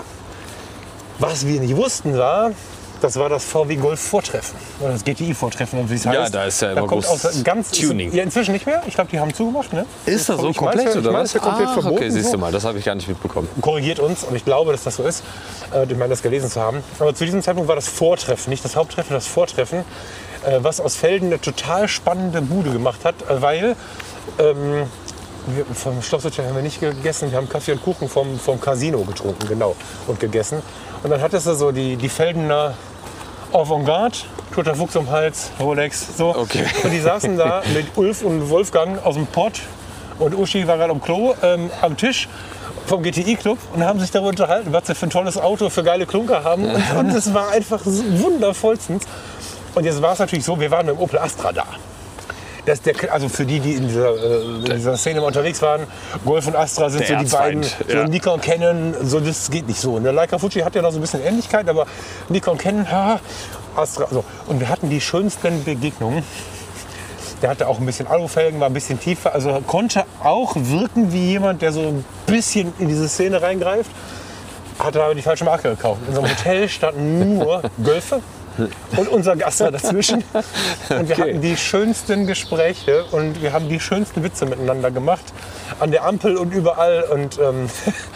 Was wir nicht wussten war, das war das V W Golf Vortreffen oder das G T I Vortreffen, wie es heißt. Ja, da ist ja im da kommt August aus ganz Tuning. Ja, inzwischen nicht mehr. Ich glaube, die haben zugemacht. Ne? Ist das so Ich meine, komplett ich oder meine, was? es ist ja komplett Ach, verboten. okay, siehst so. du mal, das habe ich gar nicht mitbekommen. Korrigiert uns, und ich glaube, dass das so ist. Äh, Ich meine, das gelesen zu haben. Aber zu diesem Zeitpunkt war das Vortreffen, nicht das Haupttreffen, das Vortreffen, äh, was aus Velden eine total spannende Bude gemacht hat, äh, weil ähm, wir, vom Schlosshotel haben wir nicht gegessen, wir haben Kaffee und Kuchen vom, vom Casino getrunken, genau, und gegessen. Und dann hattest du so die, die Veldener Avantgarde, toter Fuchs um den Hals, Rolex, so. Okay. Und die saßen da mit Ulf und Wolfgang aus dem Pott und Uschi war gerade am Klo, ähm, am Tisch vom G T I-Club und haben sich darüber unterhalten, was sie für ein tolles Auto, für geile Klunker haben. Und, und es war einfach so wundervollstens. Und jetzt war es natürlich so, wir waren mit dem Opel Astra da. Das der, also für die, die in dieser, äh, in dieser Szene mal unterwegs waren, Golf und Astra sind Der so die beiden, Erzfeind, so ja. Nikon, Canon, so das geht nicht so. Ne? Leica Fuji hat ja noch so ein bisschen Ähnlichkeit, aber Nikon, Canon, ha, Astra, so. Und wir hatten die schönsten Begegnungen. Der hatte auch ein bisschen Alufelgen, war ein bisschen tiefer, also konnte auch wirken wie jemand, der so ein bisschen in diese Szene reingreift. Hatte aber die falsche Marke gekauft. In unserem Hotel standen nur Gölfe. Und unser Gast war dazwischen. Und wir Okay. hatten die schönsten Gespräche und wir haben die schönsten Witze miteinander gemacht. An der Ampel und überall. Und ähm,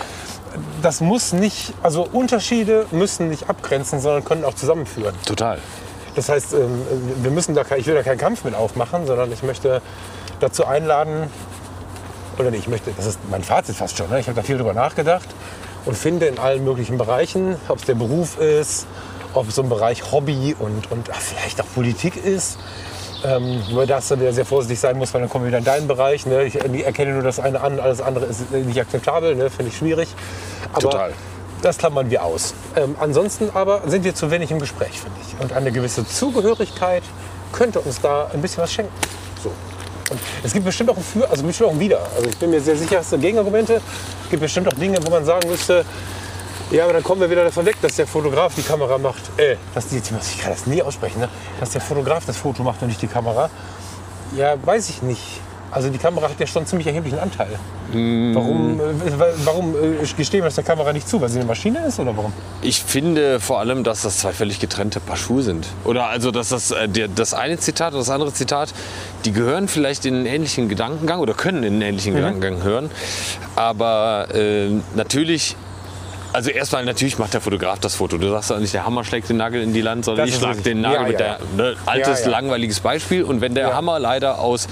das muss nicht, also Unterschiede müssen nicht abgrenzen, sondern können auch zusammenführen. Total. Das heißt, ähm, wir müssen da, kein- ich will da keinen Kampf mit aufmachen, sondern ich möchte dazu einladen, oder nicht, ich möchte, das ist mein Fazit fast schon, ne? Ich habe da viel drüber nachgedacht und finde in allen möglichen Bereichen, ob es der Beruf ist, ob es so ein Bereich Hobby und, und ach, vielleicht auch Politik ist, ähm, wo das dann wieder sehr vorsichtig sein muss, weil dann kommen wir wieder in deinen Bereich. Ne? Ich erkenne nur das eine an, alles andere ist nicht akzeptabel, ne? Finde ich schwierig. Aber Total. das klammern wir aus. Ähm, ansonsten aber sind wir zu wenig im Gespräch, finde ich. Und eine gewisse Zugehörigkeit könnte uns da ein bisschen was schenken. So. Und es gibt bestimmt auch ein Für, also bestimmt auch ein Wider. Also ich bin mir sehr sicher, es sind Gegenargumente. Es gibt bestimmt auch Dinge, wo man sagen müsste, ja, aber dann kommen wir wieder davon weg, dass der Fotograf die Kamera macht. Äh, dass die, ich kann das nie aussprechen, ne? Dass der Fotograf das Foto macht und nicht die Kamera. Ja, weiß ich nicht. Also die Kamera hat ja schon einen ziemlich erheblichen Anteil. Mm. Warum, äh, warum äh, gestehen wir das der Kamera nicht zu? Weil sie eine Maschine ist oder warum? Ich finde vor allem, dass das zwei völlig getrennte Paar Schuhe sind. Oder also, dass das, äh, der, das eine Zitat und das andere Zitat, die gehören vielleicht in einen ähnlichen Gedankengang oder können in einen ähnlichen Mhm. Gedankengang hören. Aber äh, natürlich, also erstmal natürlich macht der Fotograf das Foto. Du sagst ja nicht, der Hammer schlägt den Nagel in die Land, sondern Das ich ist schlag richtig. den Nagel Ja, mit ja. der, ne, altes, Ja, ja. langweiliges Beispiel. Und wenn der Ja. Hammer leider aus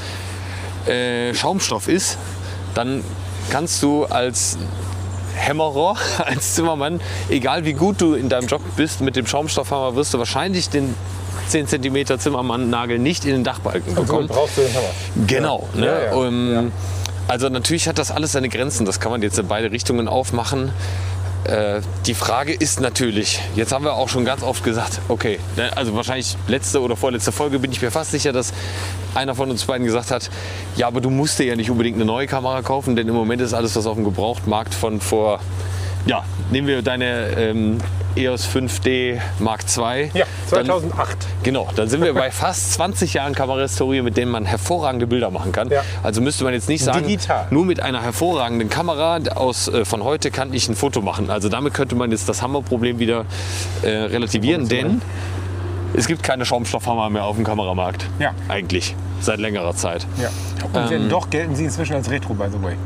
äh, Schaumstoff ist, dann kannst du als Hämmerer, als Zimmermann, egal wie gut du in deinem Job bist, mit dem Schaumstoffhammer wirst du wahrscheinlich den zehn Zentimeter Zimmermann-Nagel nicht in den Dachbalken Und so bekommen. brauchst du den Hammer. Genau. Ne? Ja, ja. Um, Ja. Also natürlich hat das alles seine Grenzen. Das kann man jetzt in beide Richtungen aufmachen. Äh, die Frage ist natürlich, jetzt haben wir auch schon ganz oft gesagt, okay, ne, also wahrscheinlich letzte oder vorletzte Folge bin ich mir fast sicher, dass einer von uns beiden gesagt hat, ja, aber du musst dir ja nicht unbedingt eine neue Kamera kaufen, denn im Moment ist alles, was auf dem Gebrauchtmarkt von vor, ja, nehmen wir deine ähm, E O S fünf D Mark zwei. Ja, Dann, zweitausendacht. genau, dann sind wir bei fast zwanzig Jahren Kamerahistorie, mit denen man hervorragende Bilder machen kann. Ja. Also müsste man jetzt nicht sagen, Digital. nur mit einer hervorragenden Kamera aus, äh, von heute kann ich ein Foto machen. Also damit könnte man jetzt das Hammerproblem wieder äh, relativieren, denn es gibt keine Schaumstoffhammer mehr auf dem Kameramarkt. Ja. Eigentlich, seit längerer Zeit. Ja. Und wenn doch, gelten sie inzwischen als Retro, by the way.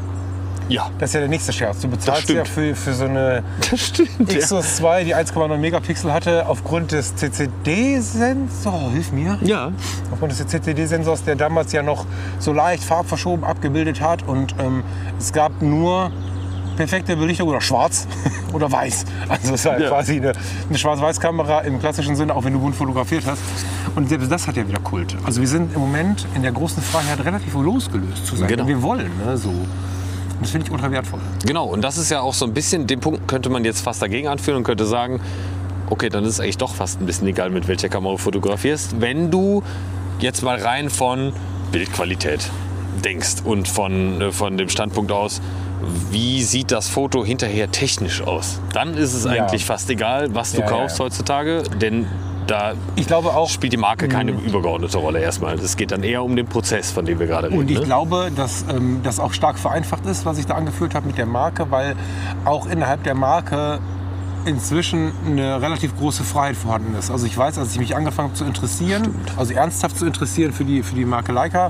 Ja, Das ist ja der nächste Scherz. Du Das bezahlst stimmt. ja für, für so eine das stimmt. X O S zwei, die eins Komma neun Megapixel hatte, aufgrund des C C D-Sensors, hilf mir, Ja, aufgrund des C C D-Sensors, der damals ja noch so leicht farbverschoben abgebildet hat. Und ähm, es gab nur perfekte Belichtung oder schwarz oder weiß. Also es war Ja. quasi eine, eine Schwarz-Weiß-Kamera im klassischen Sinne, auch wenn du gut fotografiert hast. Und selbst das hat ja wieder Kult. Also wir sind im Moment in der großen Freiheit relativ losgelöst zu sein. Genau. Und wir wollen, ne, so. Und das finde ich ultra wertvoll. genau. Und das ist ja auch so ein bisschen, den Punkt könnte man jetzt fast dagegen anführen und könnte sagen, okay, dann ist es eigentlich doch fast ein bisschen egal, mit welcher Kamera du fotografierst, wenn du jetzt mal rein von Bildqualität denkst und von, äh, von dem Standpunkt aus, wie sieht das Foto hinterher technisch aus? Dann ist es Ja. eigentlich fast egal, was du Ja, kaufst ja. heutzutage, denn da Ich glaube auch, spielt die Marke keine übergeordnete Rolle erstmal. Es geht dann eher um den Prozess, von dem wir gerade reden. und ich ne? glaube, dass ähm, das auch stark vereinfacht ist, was ich da angeführt habe mit der Marke, weil auch innerhalb der Marke inzwischen eine relativ große Freiheit vorhanden ist. Also ich weiß, als ich mich angefangen habe zu interessieren, also ernsthaft zu interessieren für die, für die Marke Leica,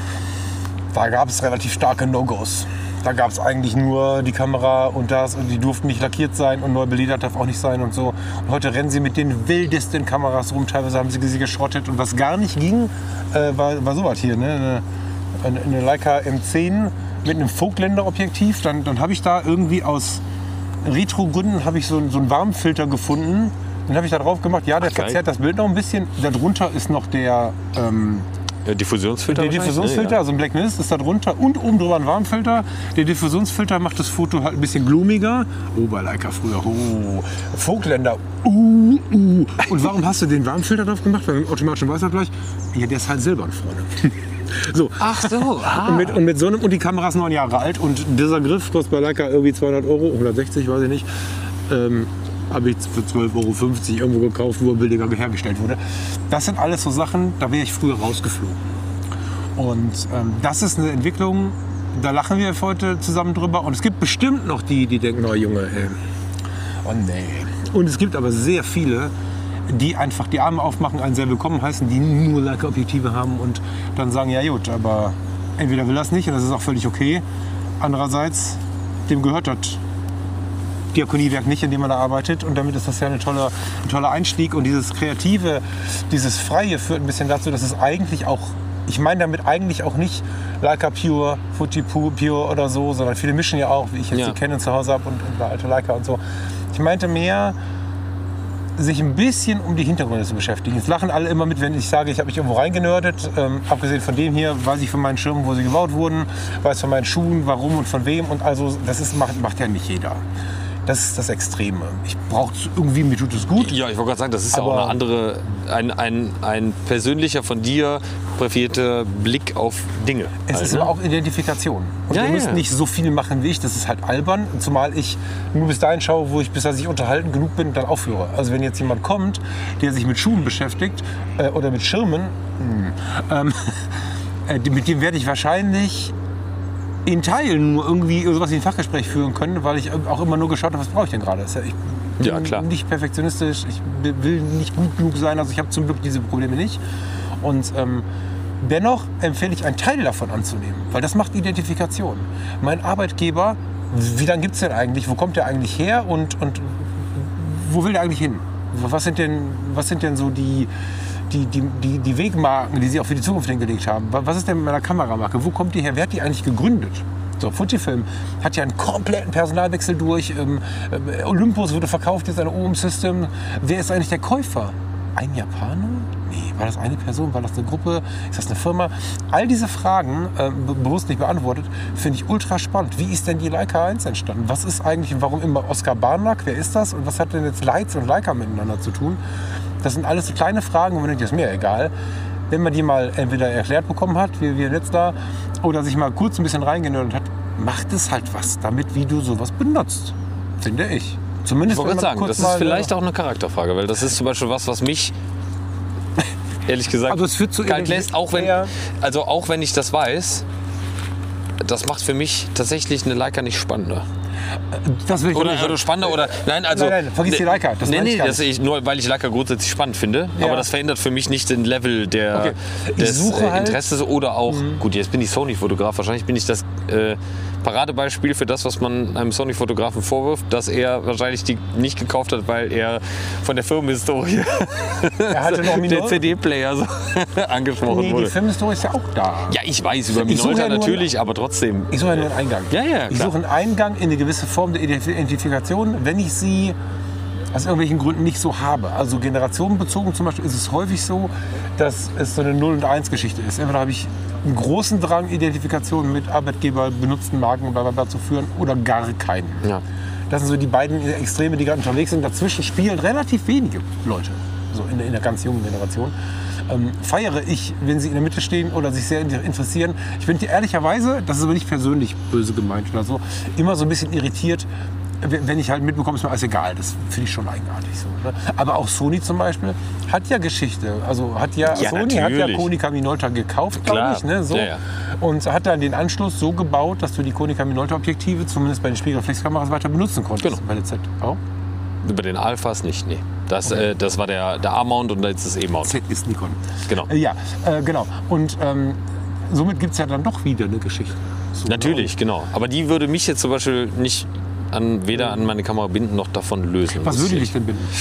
da gab es relativ starke No-Gos. Da gab es eigentlich nur die Kamera und das und die durften nicht lackiert sein und neu beledert darf auch nicht sein und so. Und heute rennen sie mit den wildesten Kameras rum. Teilweise haben sie sie geschrottet und was gar nicht ging, äh, war, war sowas hier, ne? Eine, eine Leica M zehn mit einem Vogtländer-Objektiv. Dann, dann habe ich da irgendwie aus Retro-Gründen habe ich so, so einen Warmfilter gefunden, Den habe ich da drauf gemacht. Ja, der Ach, geil. verzerrt das Bild noch ein bisschen. Darunter ist noch der, ähm, Ja, Diffusionsfilter. der Diffusionsfilter, also ein Black Mist ist da drunter und oben drüber ein Warmfilter. Der Diffusionsfilter macht das Foto halt ein bisschen blumiger. Oh, bei Leica früher. Oh, Vogtländer. Uh, uh. Und warum hast du den Warmfilter drauf gemacht? Weil mit dem automatischen Weißabgleich? Ja, der ist halt silbern vorne. So. Ach so. Ah. Und, mit, und mit so einem, und die Kamera ist neun Jahre alt und dieser Griff kostet bei Leica irgendwie zweihundert Euro, hundertsechzig, weiß ich nicht. Ähm, habe ich für zwölf Euro fünfzig irgendwo gekauft, wo er billiger hergestellt wurde. Das sind alles so Sachen, da wäre ich früher rausgeflogen. Und ähm, das ist eine Entwicklung, da lachen wir heute zusammen drüber. Und es gibt bestimmt noch die, die denken, oh Junge, ey, oh nee. Und es gibt aber sehr viele, die einfach die Arme aufmachen, einen sehr willkommen heißen, die nur Leica-Objektive haben und dann sagen, ja gut, aber entweder will das nicht und das ist auch völlig okay. Andererseits, dem gehört das Diakoniewerk nicht, in dem man da arbeitet und damit ist das ja eine tolle, ein toller Einstieg und dieses Kreative, dieses Freie führt ein bisschen dazu, dass es eigentlich auch, ich meine damit eigentlich auch nicht Leica Pure, Fuji Pure oder so, sondern viele mischen ja auch, wie ich jetzt Ja. die Canon zu Hause habe und, und bei alte Leica und so. Ich meinte mehr, sich ein bisschen um die Hintergründe zu beschäftigen. Jetzt lachen alle immer mit, wenn ich sage, ich habe mich irgendwo reingenördet. Ähm, abgesehen von dem hier weiß ich von meinen Schirmen, wo sie gebaut wurden, weiß von meinen Schuhen, warum und von wem. Und also das ist, macht, macht ja nicht jeder. Das ist das Extreme. Ich brauche irgendwie, mir tut es gut. Ja, ich wollte gerade sagen, das ist ja Aber- auch eine andere, ein, ein, ein persönlicher von dir präferierter Blick auf Dinge. Es halt, ist ne? aber auch Identifikation. Und Ja, ihr ja, müsst ja. nicht so viel machen wie ich, das ist halt albern. Zumal ich nur bis dahin schaue, wo ich bis dass ich unterhalten genug bin und dann aufhöre. Also wenn jetzt jemand kommt, der sich mit Schuhen beschäftigt äh, oder mit Schirmen, mh, ähm, äh, mit dem werde ich wahrscheinlich in Teilen nur irgendwie sowas wie ein Fachgespräch führen können, weil ich auch immer nur geschaut habe, was brauche ich denn gerade. Das ist ja- Ich bin Ja, klar. nicht perfektionistisch, ich will nicht gut genug sein, also ich habe zum Glück diese Probleme nicht. Und ähm, dennoch empfehle ich, einen Teil davon anzunehmen, weil das macht Identifikation. Mein Arbeitgeber, wie lange gibt es denn eigentlich, wo kommt der eigentlich her und, und wo will der eigentlich hin? Was sind denn, was sind denn so die, die, die, die, die Wegmarken, die Sie auch für die Zukunft hingelegt haben? Was ist denn mit meiner Kameramarke? Wo kommt die her? Wer hat die eigentlich gegründet? So, Fujifilm hat ja einen kompletten Personalwechsel durch. Ähm, äh, Olympus wurde verkauft, jetzt eine O M System. Wer ist eigentlich der Käufer? Ein Japaner? Nee, war das eine Person? War das eine Gruppe? Ist das eine Firma? All diese Fragen, äh, be- bewusst nicht beantwortet, finde ich ultra spannend. Wie ist denn die Leica eins entstanden? Was ist eigentlich, warum immer Oskar Barnack? Wer ist das? Und was hat denn jetzt Leica und Leica miteinander zu tun? Das sind alles so kleine Fragen und man denkt, das ist mir egal. Wenn man die mal entweder erklärt bekommen hat, wie wir jetzt da, oder sich mal kurz ein bisschen reingenördet hat, macht es halt was damit, wie du sowas benutzt, finde ich. Zumindest Ich wollte wenn gerade man sagen, kurz das ist mal, vielleicht äh, auch eine Charakterfrage, weil das ist zum Beispiel was, was mich ehrlich gesagt Also es führt zu kalt lässt, auch wenn, Ja. also auch wenn ich das weiß, das macht für mich tatsächlich eine Leica nicht spannender. das will ich Oder, nicht oder spannender oder nein, also Nein, nein, vergiss die Leica, das nee, meine ich nee, gar das nicht. ich, nur weil ich Leica grundsätzlich spannend finde, Ja. aber das verändert für mich nicht den Level der Okay. Ich des suche äh, halt- Interesses oder auch gut, jetzt bin ich Sony-Fotograf, wahrscheinlich bin ich das äh, Paradebeispiel für das, was man einem Sony-Fotografen vorwirft, dass er wahrscheinlich die nicht gekauft hat, weil er von der Firmenhistorie Er hatte noch der Minolta. C D-Player so angesprochen Nee, die wurde. Filmhistorie ist ja auch da. Ja, ich weiß über Ich suche Minolta ja nur- natürlich, aber trotzdem. Ich suche ja nur einen Eingang. Ja, ja, Ich klar. suche einen Eingang in eine gewisse Form der Identifikation, wenn ich sie aus irgendwelchen Gründen nicht so habe. Also generationenbezogen zum Beispiel ist es häufig so, dass es so eine null und eins Geschichte ist. Entweder habe ich einen großen Drang, Identifikation mit Arbeitgeber, benutzten Marken und bla bla bla zu führen oder gar keinen. Ja. Das sind so die beiden Extreme, die gerade unterwegs sind. Dazwischen spielen relativ wenige Leute, so in der, in der ganz jungen Generation. Ähm, feiere ich, wenn sie in der Mitte stehen oder sich sehr interessieren. Ich bin ehrlicherweise, das ist aber nicht persönlich böse gemeint oder so, immer so ein bisschen irritiert, wenn wenn ich halt mitbekomme, ist mir alles egal. Das finde ich schon eigenartig so. Ne? Aber auch Sony zum Beispiel hat ja Geschichte. Also hat ja, Ja, Sony hat ja natürlich. Konica Minolta gekauft, glaube Klar. ich. Ne? So. Ja, ja. Und hat dann den Anschluss so gebaut, dass du die Konica Minolta Objektive zumindest bei den Spiegelreflexkameras weiter benutzen konntest. Genau. Bei der Z auch. Über den Alphas nicht, nee. Das, äh, das war der, der A-Mount und jetzt ist E-Mount. Z ist Nikon. Genau. Äh, ja, äh, genau. Und ähm, somit gibt es ja dann doch wieder eine Geschichte. So, Natürlich, genau. Aber die würde mich jetzt zum Beispiel nicht an, weder an meine Kamera binden noch davon lösen. Was Das würde ist- dich denn binden?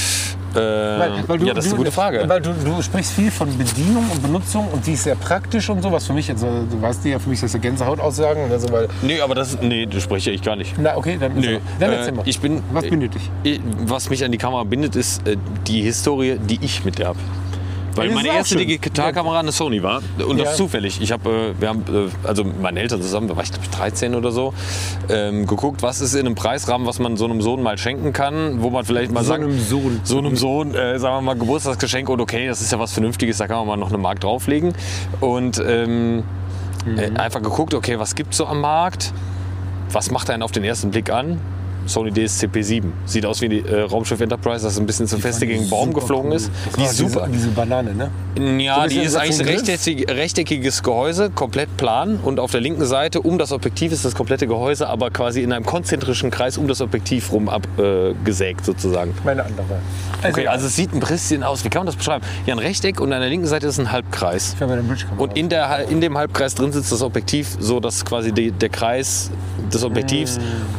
Äh, Weil, weil du, ja, das ist du, eine gute Frage. Weil du, du sprichst viel von Bedienung und Benutzung und die ist sehr praktisch und so, was für mich, also, du weißt ja, für mich ist das ja Gänsehautaussagen. Also, weil, Nee, aber das, nee, das spreche ich gar nicht. na okay, dann, Nö, dann äh, erzähl mal. ich bin, Was bindet dich? äh, Was mich an die Kamera bindet, ist äh, die Historie, die ich mit der habe. Weil Das ist meine auch erste schön. Digitalkamera eine Sony war und Ja. das zufällig. Ich habe, äh, wir haben, äh, also meine Eltern zusammen, da war ich glaube ich dreizehn oder so, ähm, geguckt, was ist in einem Preisrahmen, was man so einem Sohn mal schenken kann, wo man vielleicht mal So sagt, einem Sohn. so einem Sohn, äh, sagen wir mal Geburtstagsgeschenk und okay, das ist ja was Vernünftiges, da kann man mal noch eine Mark drauflegen und ähm, äh, einfach geguckt, okay, was gibt's so am Markt, was macht einen auf den ersten Blick an? Sony D S C P sieben. Sieht aus wie die äh, Raumschiff Enterprise, das ein bisschen zu feste gegen einen Baum geflogen ist. Die ist super. Diese, diese Banane, ne? Ja, So die ein ist bisschen eigentlich ein Griff. rechteckig, rechteckiges Gehäuse, komplett plan. Und auf der linken Seite um das Objektiv ist das komplette Gehäuse, aber quasi in einem konzentrischen Kreis um das Objektiv rum abgesägt äh, sozusagen. Meine andere. Also, Okay, also es sieht ein bisschen aus, wie kann man das beschreiben? Ja, ein Rechteck und an der linken Seite ist ein Halbkreis. ich habe eine Bridge-Kamera. Und in, der, in dem Halbkreis drin sitzt das Objektiv, so dass quasi die, der Kreis des Objektivs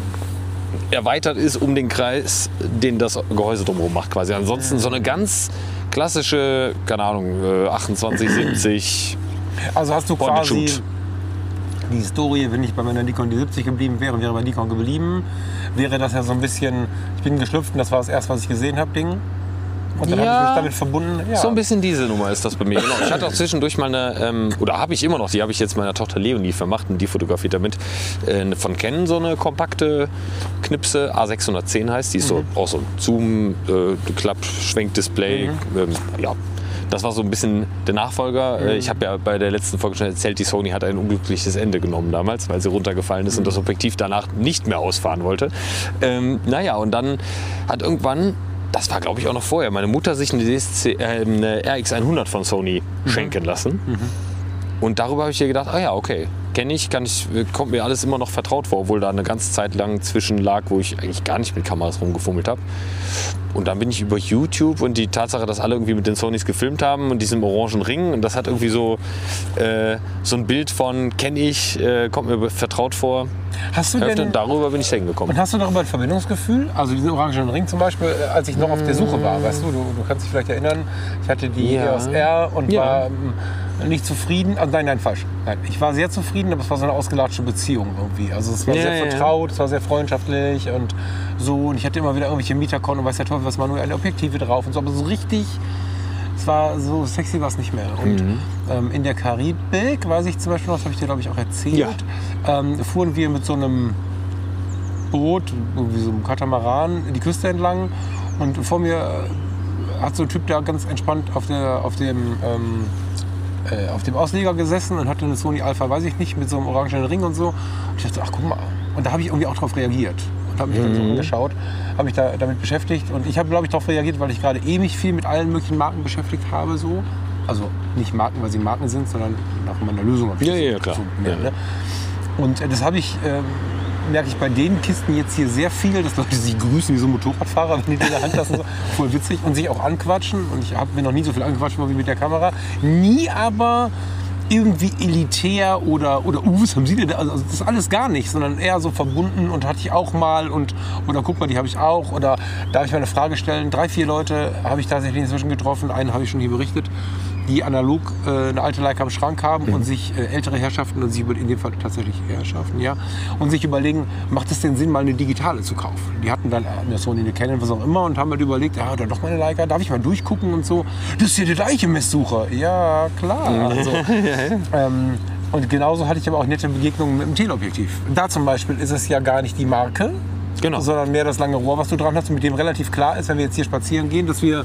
erweitert ist um den Kreis, den das Gehäuse drumherum macht quasi. Ansonsten so eine ganz klassische, keine Ahnung, äh, achtundzwanzig siebzig. Also hast du Point and quasi shoot. die Historie, wenn ich bei meiner Nikon D siebzig geblieben wäre, wäre bei Nikon geblieben, wäre das ja so ein bisschen, ich bin geschlüpft und das war das erste, was ich gesehen habe, Ding. Und dann Ja. habe ich mich damit verbunden. Ja. So ein bisschen diese Nummer ist das bei mir. Genau. Ich hatte auch zwischendurch mal eine, ähm, oder habe ich immer noch, die habe ich jetzt meiner Tochter Leonie vermacht und die fotografiert damit, äh, von Canon so eine kompakte Knipse, A sechshundertzehn heißt, die ist so auch so ein Zoom, äh, Klappschwenkdisplay, ähm, ja. Das war so ein bisschen der Nachfolger. Äh, Ich habe ja bei der letzten Folge schon erzählt, die Sony hat ein unglückliches Ende genommen damals, weil sie runtergefallen ist und das Objektiv danach nicht mehr ausfahren wollte. Ähm, naja, und dann hat irgendwann, das war glaube ich auch noch vorher, meine Mutter sich eine, D S C, äh, eine R X hundert von Sony schenken lassen. Und darüber habe ich ihr gedacht, ah ja, okay, kenne ich, kann ich, kommt mir alles immer noch vertraut vor, obwohl da eine ganze Zeit lang zwischen lag, wo ich eigentlich gar nicht mit Kameras rumgefummelt habe. Und dann bin ich über YouTube und die Tatsache, dass alle irgendwie mit den Sonys gefilmt haben und diesem orangen Ring, und das hat irgendwie so, äh, so ein Bild von, kenne ich, äh, kommt mir vertraut vor. Hast du denn, Und darüber bin ich hängen gekommen. und hast du darüber ein Verbindungsgefühl? Also diesen orangenen Ring zum Beispiel, äh, als ich noch auf der Suche war, weißt du, du, du kannst dich vielleicht erinnern, ich hatte die Ja. E O S R und Ja. war ähm, nicht zufrieden. Also nein, nein, falsch. Nein, ich war sehr zufrieden, aber es war so eine ausgelatschte Beziehung irgendwie. Also es war Ja, sehr ja, ja. vertraut, es war sehr freundlich und so. Und ich hatte immer wieder irgendwelche Mieterkonten und weiß der Teufel was, manuelle Objektive drauf und so. Aber so richtig, es war so sexy war es nicht mehr. Und Mhm. ähm, in der Karibik, weiß ich zum Beispiel noch, das habe ich dir glaube ich auch erzählt, Ja. ähm, fuhren wir mit so einem Boot, wie so einem Katamaran, die Küste entlang. Und vor mir äh, hat so ein Typ da ganz entspannt auf, der, auf, dem, ähm, äh, auf dem Ausleger gesessen und hatte eine Sony Alpha, weiß ich nicht, mit so einem orangenen Ring und so. Und ich dachte, ach guck mal. Und da habe ich irgendwie auch drauf reagiert. Und habe mich dann so angeschaut, habe mich da damit beschäftigt. Und ich habe, glaube ich, darauf reagiert, weil ich gerade eh mich viel mit allen möglichen Marken beschäftigt habe. So. Also nicht Marken, weil sie Marken sind, sondern nach meiner Lösung. Ja, ja, klar. So mehr, Ja. ne? Und äh, das habe ich, ähm, merke ich bei den Kisten jetzt hier sehr viel, dass Leute sich grüßen wie so Motorradfahrer, wenn die die in der Hand lassen. So. Voll witzig. Und sich auch anquatschen. Und ich habe mir noch nie so viel angequatscht wie mit der Kamera. Nie aber irgendwie elitär oder, oder uh, was haben Sie denn da? Also das ist alles gar nicht, sondern eher so verbunden und hatte ich auch mal und oder guck mal, die habe ich auch oder darf ich mal eine Frage stellen? Drei, vier Leute habe ich tatsächlich inzwischen getroffen, einen habe ich schon hier berichtet, die analog äh, eine alte Leica im Schrank haben Mhm. und sich äh, ältere Herrschaften und sie in dem Fall tatsächlich Herrschaften, ja, und sich überlegen, macht es denn Sinn, mal eine digitale zu kaufen? Die hatten dann eine Sony, eine Canon, was auch immer und haben halt überlegt, ja, dann doch mal eine Leica, darf ich mal durchgucken und so. Das ist ja der gleiche Messsucher. Ja, klar. Also, ähm, und genauso hatte ich aber auch nette Begegnungen mit dem Teleobjektiv. Da zum Beispiel ist es ja gar nicht die Marke, Genau. sondern mehr das lange Rohr, was du dran hast und mit dem relativ klar ist, wenn wir jetzt hier spazieren gehen, dass wir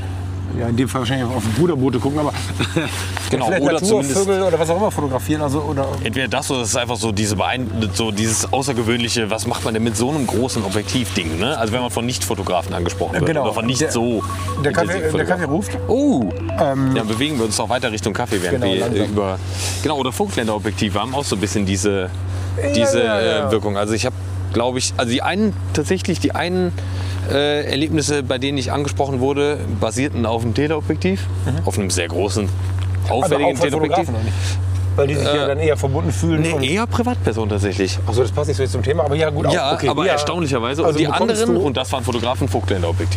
ja, in dem Fall wahrscheinlich auf Ruderboote gucken, aber Genau, vielleicht oder Natur, zumindest- Vögel oder was auch immer fotografieren. Also, oder Entweder das oder es ist einfach so, diese Beein so dieses außergewöhnliche, was macht man denn mit so einem großen Objektiv-Ding? Ne? Also wenn man von Nicht-Fotografen angesprochen wird genau. oder von nicht Der- so der Kaffee, intensiven der Kaffee Fotografen. ruft. Oh, Ähm, ja, bewegen wir uns noch weiter Richtung Kaffee, während Genau, wir langsam. äh, über genau oder Funkländer-Objektive haben auch so ein bisschen diese, diese ja, ja. Äh, Wirkung. Also ich habe, glaube ich, also die einen tatsächlich die einen äh, Erlebnisse, bei denen ich angesprochen wurde, basierten auf einem Teleobjektiv, auf einem sehr großen, also auffälligen auch von Teleobjektiv. Fotografen noch nicht. Weil die sich ja dann eher verbunden fühlen. Nee, und, eher Privatperson tatsächlich. Achso, das passt nicht so jetzt zum Thema, aber ja gut. Ja, auch, okay, aber ja. erstaunlicherweise. Also und die bekommst anderen, du- und das waren Fotografen, Funkländer-Objektive.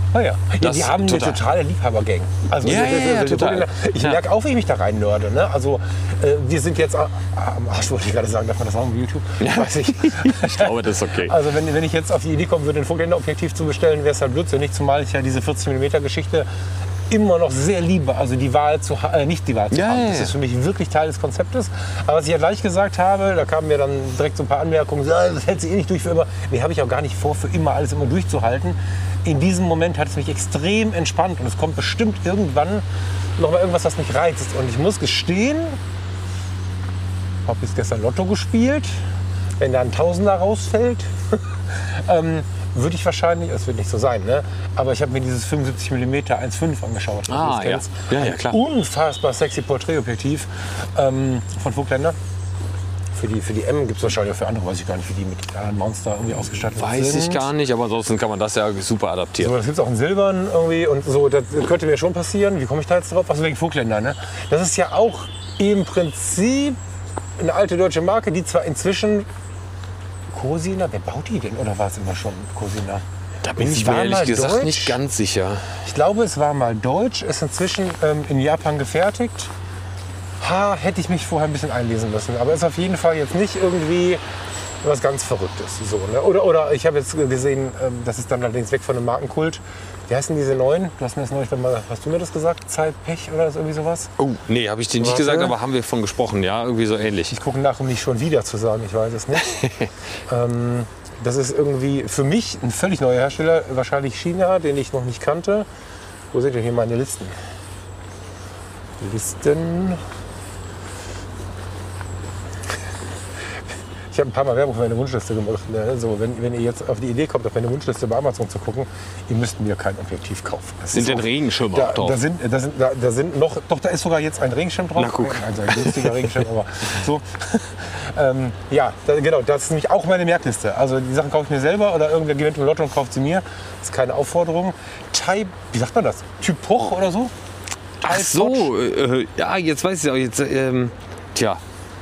Ah ja. ja Das die haben total. eine totale Liebhabergang. Also Ja, das- das- ja, ja, das- total. Ich Ja. merke auch, wie ich mich da rein nörde. Ne? Also äh, wir sind jetzt, ah, am Arsch wollte ich gerade sagen, darf man das sagen auf YouTube? Ja. Weiß ich. Ich glaube, das ist okay. Also wenn, wenn ich jetzt auf die Idee kommen würde, ein Vogtländer-Objektiv zu bestellen, wäre es halt blödsinnig, zumal ich ja diese vierzig Millimeter Geschichte immer noch sehr liebe, also die Wahl zu ha- äh, nicht die Wahl zu Ja, haben. ja, Das ja. ist für mich wirklich Teil des Konzeptes. Aber was ich ja gleich gesagt habe, da kamen mir dann direkt so ein paar Anmerkungen, so, ah, das hält sich eh nicht durch für immer. Nee, habe ich auch gar nicht vor, für immer alles immer durchzuhalten. In diesem Moment hat es mich extrem entspannt und es kommt bestimmt irgendwann noch mal irgendwas, was mich reizt. Und ich muss gestehen, habe jetzt gestern Lotto gespielt, wenn da ein Tausender rausfällt, ähm, würde ich wahrscheinlich, es wird nicht so sein, ne? Aber ich habe mir dieses fünfundsiebzig Millimeter eins Komma fünf angeschaut. Ah, Das ja. kennst. Ja, ja, Ein klar. Unfassbar sexy Porträtobjektiv ähm, von Vogtländer. Für die, für die M gibt es wahrscheinlich auch für andere, weiß ich gar nicht, wie die mit anderen Monster irgendwie ausgestattet Weiß sind. ich gar nicht, aber ansonsten kann man das ja super adaptieren. So, das gibt es auch in Silbern irgendwie und so, das könnte mir schon passieren. Wie komme ich da jetzt drauf? Also wegen Vogtländer, ne? Das ist ja auch im Prinzip eine alte deutsche Marke, die zwar inzwischen Cosina, wer baut die denn? Oder war es immer schon Cosina? Da bin Es ich war mir ehrlich mal gesagt deutsch. nicht ganz sicher. Ich glaube, es war mal deutsch, ist inzwischen ähm, in Japan gefertigt. Ha, hätte ich mich vorher ein bisschen einlesen müssen. Aber ist auf jeden Fall jetzt nicht irgendwie was ganz Verrücktes. So, ne? Oder, oder ich habe jetzt gesehen, ähm, das ist dann allerdings weg von dem Markenkult. Wie heißen diese neuen? Du hast mir das neulich mal, hast du mir das gesagt? Zeit, Pech oder irgendwie sowas? Oh, nee, habe ich dir nicht Warte. gesagt, aber haben wir von gesprochen, ja, irgendwie so ähnlich. Ich gucke nach, um nicht schon wieder zu sagen, ich weiß es nicht. ähm, das ist irgendwie für mich ein völlig neuer Hersteller, wahrscheinlich China, den ich noch nicht kannte. Wo sind denn hier meine Listen? Listen. Ich habe ein paar Mal Werbung für meine Wunschliste gemacht. Ne? So, wenn, wenn ihr jetzt auf die Idee kommt, auf meine Wunschliste bei Amazon zu gucken, ihr müsst mir kein Objektiv kaufen. Das Sind ist denn auch- Regenschirme da, auch drauf? da, sind, da, sind, da, da sind noch, doch, da ist sogar jetzt ein Regenschirm drauf. Na, guck. Also ein günstiger Regenschirm, aber so. ähm, ja, da, genau, das ist nämlich auch meine Merkliste. Also die Sachen kaufe ich mir selber oder irgendwer gewinnt im Lotto und kauft sie mir. Das ist keine Aufforderung. Type, wie sagt man das? Typ Poch oder so? Ach Type so, Potsch. äh, ja, jetzt weiß ich auch. Jetzt, ähm, tja.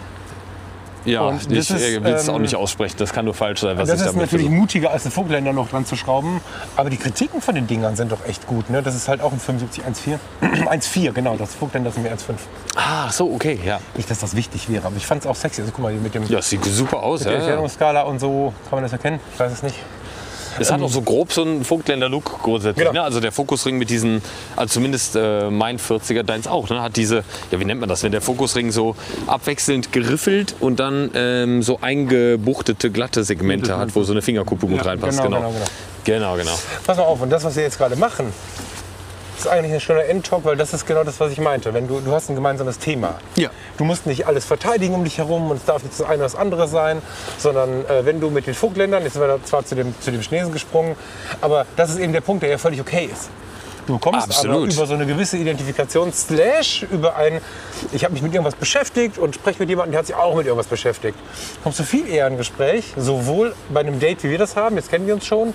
Ja, Und das ich äh, ist, will es auch ähm, nicht aussprechen. Das kann nur falsch sein, was Das ich ist damit natürlich versuche. mutiger, als eine Vogtländer noch dran zu schrauben. Aber die Kritiken von den Dingern sind doch echt gut. Ne? Das ist halt auch ein fünfundsiebzig eins Komma vier. eins Komma vier, genau. Das Vogtländer ist mir eins Komma fünf. Ah, so, okay, ja. Nicht, dass das wichtig wäre, aber ich fand es auch sexy. Also guck mal, mit dem Ja, es sieht super aus. mit der Ja, ja. Entfernungsskala und so. Kann man das erkennen? Ich weiß es nicht. Es hat auch so grob so einen Vogtländer-Look grundsätzlich. Genau. Ne? Also der Fokusring mit diesen, also zumindest äh, mein vierziger, deins auch, ne? Hat diese, ja wie nennt man das, wenn der Fokusring so abwechselnd geriffelt und dann ähm, so eingebuchtete, glatte Segmente hat, wo so eine Fingerkuppe gut Ja, reinpasst. genau, Genau, genau, genau. genau. Pass mal auf, und das, was wir jetzt gerade machen, ist eigentlich ein schöner Endtalk, weil das ist genau das, was ich meinte. Wenn du, du hast ein gemeinsames Thema. Ja. Du musst nicht alles verteidigen um dich herum und es darf nicht das eine oder das andere sein, sondern äh, wenn du mit den Vogtländern, jetzt sind wir da zwar zu dem, zu dem Chinesen gesprungen, aber das ist eben der Punkt, der ja völlig okay ist. Du kommst Absolut. aber über so eine gewisse Identifikation, slash über ein, ich habe mich mit irgendwas beschäftigt und spreche mit jemandem, der hat sich auch mit irgendwas beschäftigt. Kommst du viel eher in ein Gespräch, sowohl bei einem Date, wie wir das haben, jetzt kennen wir uns schon,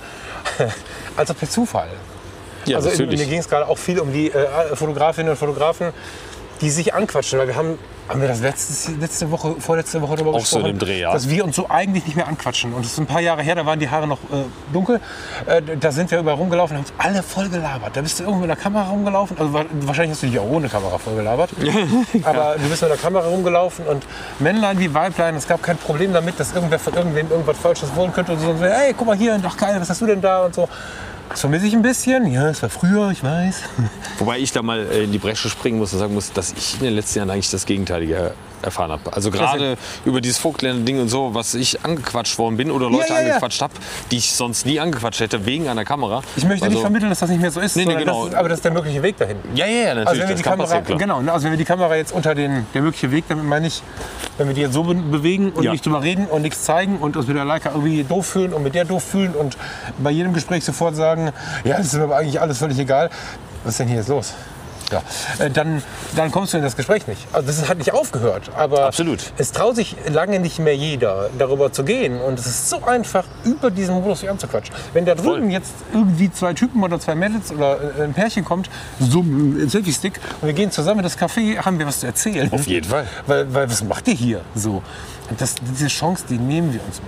als auch per Zufall. Ja, Also in, natürlich. mir ging es gerade auch viel um die äh, Fotografinnen und Fotografen, die sich anquatschen. Weil wir haben, haben wir das letzte, letzte Woche, vorletzte Woche darüber Auch so gesprochen, in dem Dreh, ja. dass wir uns so eigentlich nicht mehr anquatschen. Und das ist ein paar Jahre her, da waren die Haare noch äh, dunkel. Äh, da sind wir überall rumgelaufen und haben uns alle voll gelabert. Da bist du irgendwo mit der Kamera rumgelaufen. Also wa- wahrscheinlich hast du dich auch ohne Kamera voll gelabert. Aber du bist mit der Kamera rumgelaufen und Männlein wie Weiblein, es gab kein Problem damit, dass irgendwer von irgendwem irgendwas Falsches wollen könnte. Und so, so, hey, guck mal hier, ach geil, was hast du denn da und so. Das vermisse ich ein bisschen. Ja, es war früher, ich weiß. Wobei ich da mal äh, in die Bresche springen muss und sagen muss, dass ich in den letzten Jahren eigentlich das Gegenteilige erfahren habe. Also gerade über dieses Vogtländer-Ding und so, was ich angequatscht worden bin oder Leute ja, ja. angequatscht habe, die ich sonst nie angequatscht hätte, wegen einer Kamera. Ich möchte also, nicht vermitteln, dass das nicht mehr so ist, Nee, nee, sondern genau. das ist, aber das ist der mögliche Weg dahin. Ja, ja, ja, natürlich. Also wenn wir das die kann Kamera, passieren, klar. genau, ne, also wenn wir die Kamera jetzt unter den, der mögliche Weg, damit meine ich, wenn wir die jetzt so be bewegen und Ja. nicht drüber reden und nichts zeigen und uns mit der Leica irgendwie doof fühlen und mit der doof fühlen und bei jedem Gespräch sofort sagen, ja, das ist mir aber eigentlich alles völlig egal. Was ist denn hier jetzt los? Ja. Äh, dann, dann kommst du in das Gespräch nicht. Also das hat nicht aufgehört. Aber Absolut. es traut sich lange nicht mehr jeder, darüber zu gehen. Und es ist so einfach, über diesen Modus sich anzuquatschen. Wenn da drüben Voll. jetzt irgendwie zwei Typen oder zwei Mädels oder äh, ein Pärchen kommt, so ein Selfie-Stick, und wir gehen zusammen in das Café, haben wir was zu erzählen. Auf jeden Fall. Weil, weil was macht ihr hier? So. Und das, diese Chance, die nehmen wir uns manchmal.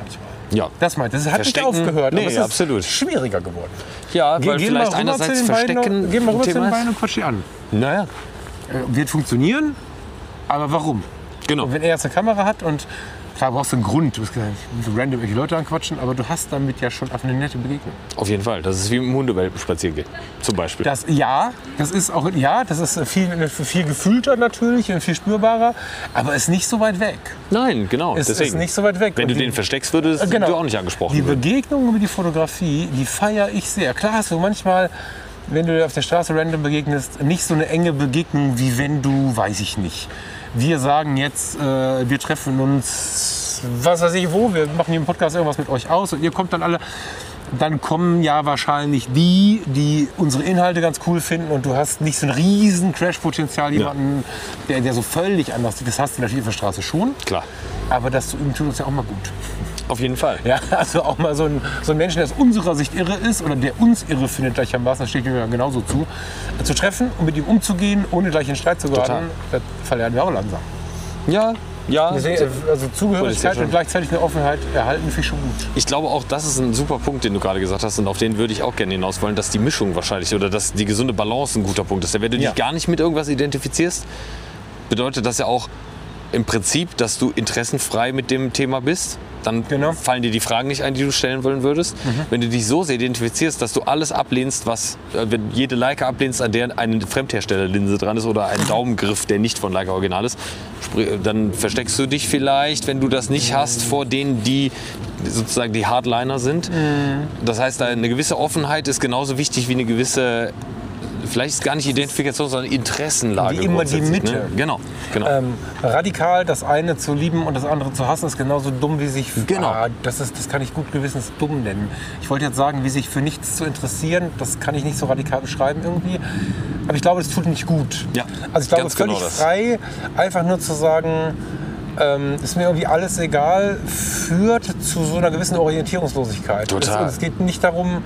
Ja. Das meint, das hat nicht Verstecken, aufgehört, nee, aber es absolut. ist schwieriger geworden. Ja, Ge weil gehen vielleicht mal rüber einerseits zu den Beinen Verstecken und- Gehen wir ein rüber zu den Thema ist. Beinen und quatsch die an. Naja, Äh, Wird funktionieren, aber warum? genau. Und wenn er jetzt eine Kamera hat und klar brauchst du einen Grund, du musst so random irgendwelche Leute anquatschen, aber du hast damit ja schon auf eine nette Begegnung. Auf jeden Fall. Das ist wie mit dem Hundewelpen spazieren gehen. Zum Beispiel. Das, ja, das ist auch, ja, das ist viel, viel gefühlter natürlich und viel spürbarer, aber ist nicht so weit weg. Nein, genau. Es deswegen. ist nicht so weit weg. Wenn Und du die- den versteckst, würdest Äh, genau. du auch nicht angesprochen Die werden. Begegnung über die Fotografie, die feiere ich sehr. Klar hast du manchmal, wenn du dir auf der Straße random begegnest, nicht so eine enge Begegnung, wie wenn du, weiß ich nicht, wir sagen jetzt, äh, wir treffen uns, was weiß ich wo, wir machen hier im Podcast irgendwas mit euch aus und ihr kommt dann alle. Dann kommen ja wahrscheinlich die, die unsere Inhalte ganz cool finden und du hast nicht so ein riesen Crash-Potenzial, jemanden, der, der so völlig anders sieht. Das hast du natürlich auf der Straße schon, Klar. aber das zu üben tut uns ja auch mal gut. Auf jeden Fall. Ja, also auch mal so ein, so ein Menschen, der aus unserer Sicht irre ist oder der uns irre findet gleichermaßen, das steht mir ja genauso zu, äh, zu treffen und mit ihm umzugehen, ohne gleich in Streit zu geraten, Total. das verlernen wir auch langsam. Ja, ja. Deswegen, also Zugehörigkeit schon. und gleichzeitig eine Offenheit erhalten, finde ich schon gut. Ich glaube auch, das ist ein super Punkt, den du gerade gesagt hast und auf den würde ich auch gerne hinaus wollen, dass die Mischung wahrscheinlich oder dass die gesunde Balance ein guter Punkt ist. Wenn du dich Ja. gar nicht mit irgendwas identifizierst, bedeutet das ja auch im Prinzip, dass du interessenfrei mit dem Thema bist. Dann Genau. fallen dir die Fragen nicht ein, die du stellen wollen würdest. Wenn du dich so sehr identifizierst, dass du alles ablehnst, was, äh, wenn jede Leica ablehnst, an der eine Fremdherstellerlinse dran ist oder ein Daumengriff, der nicht von Leica Original ist, sprich, dann versteckst du dich vielleicht, wenn du das nicht hast, vor denen, die sozusagen die Hardliner sind. Das heißt, eine gewisse Offenheit ist genauso wichtig wie eine gewisse, vielleicht ist gar nicht Identifikation, sondern Interessenlage. Wie immer die grundsätzlich, Mitte. Ne? Genau, genau. Ähm, radikal das eine zu lieben und das andere zu hassen, ist genauso dumm, wie sich... Genau. Ah, das, ist, das kann ich gut gewissens dumm nennen. Ich wollte jetzt sagen, wie sich für nichts zu interessieren, das kann ich nicht so radikal beschreiben irgendwie. Aber ich glaube, das tut nicht gut. Ja, also ich glaube, ganz völlig genau das. frei, einfach nur zu sagen, ähm, ist mir irgendwie alles egal, führt zu so einer gewissen Orientierungslosigkeit. Total. Es, und es geht nicht darum...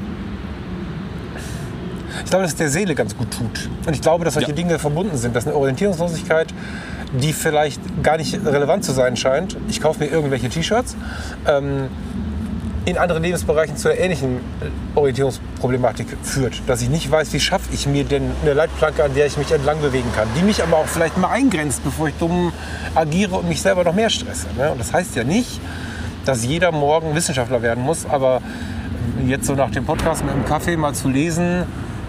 Ich glaube, dass es der Seele ganz gut tut. Und ich glaube, dass solche Ja. Dinge verbunden sind. Dass eine Orientierungslosigkeit, die vielleicht gar nicht relevant zu sein scheint, ich kaufe mir irgendwelche T-Shirts, ähm, in anderen Lebensbereichen zu einer ähnlichen Orientierungsproblematik führt. Dass ich nicht weiß, wie schaffe ich mir denn eine Leitplanke, an der ich mich entlang bewegen kann. Die mich aber auch vielleicht mal eingrenzt, bevor ich dumm agiere und mich selber noch mehr stresse. Ne? Und das heißt ja nicht, dass jeder morgen Wissenschaftler werden muss, aber jetzt so nach dem Podcast mit dem Kaffee mal zu lesen,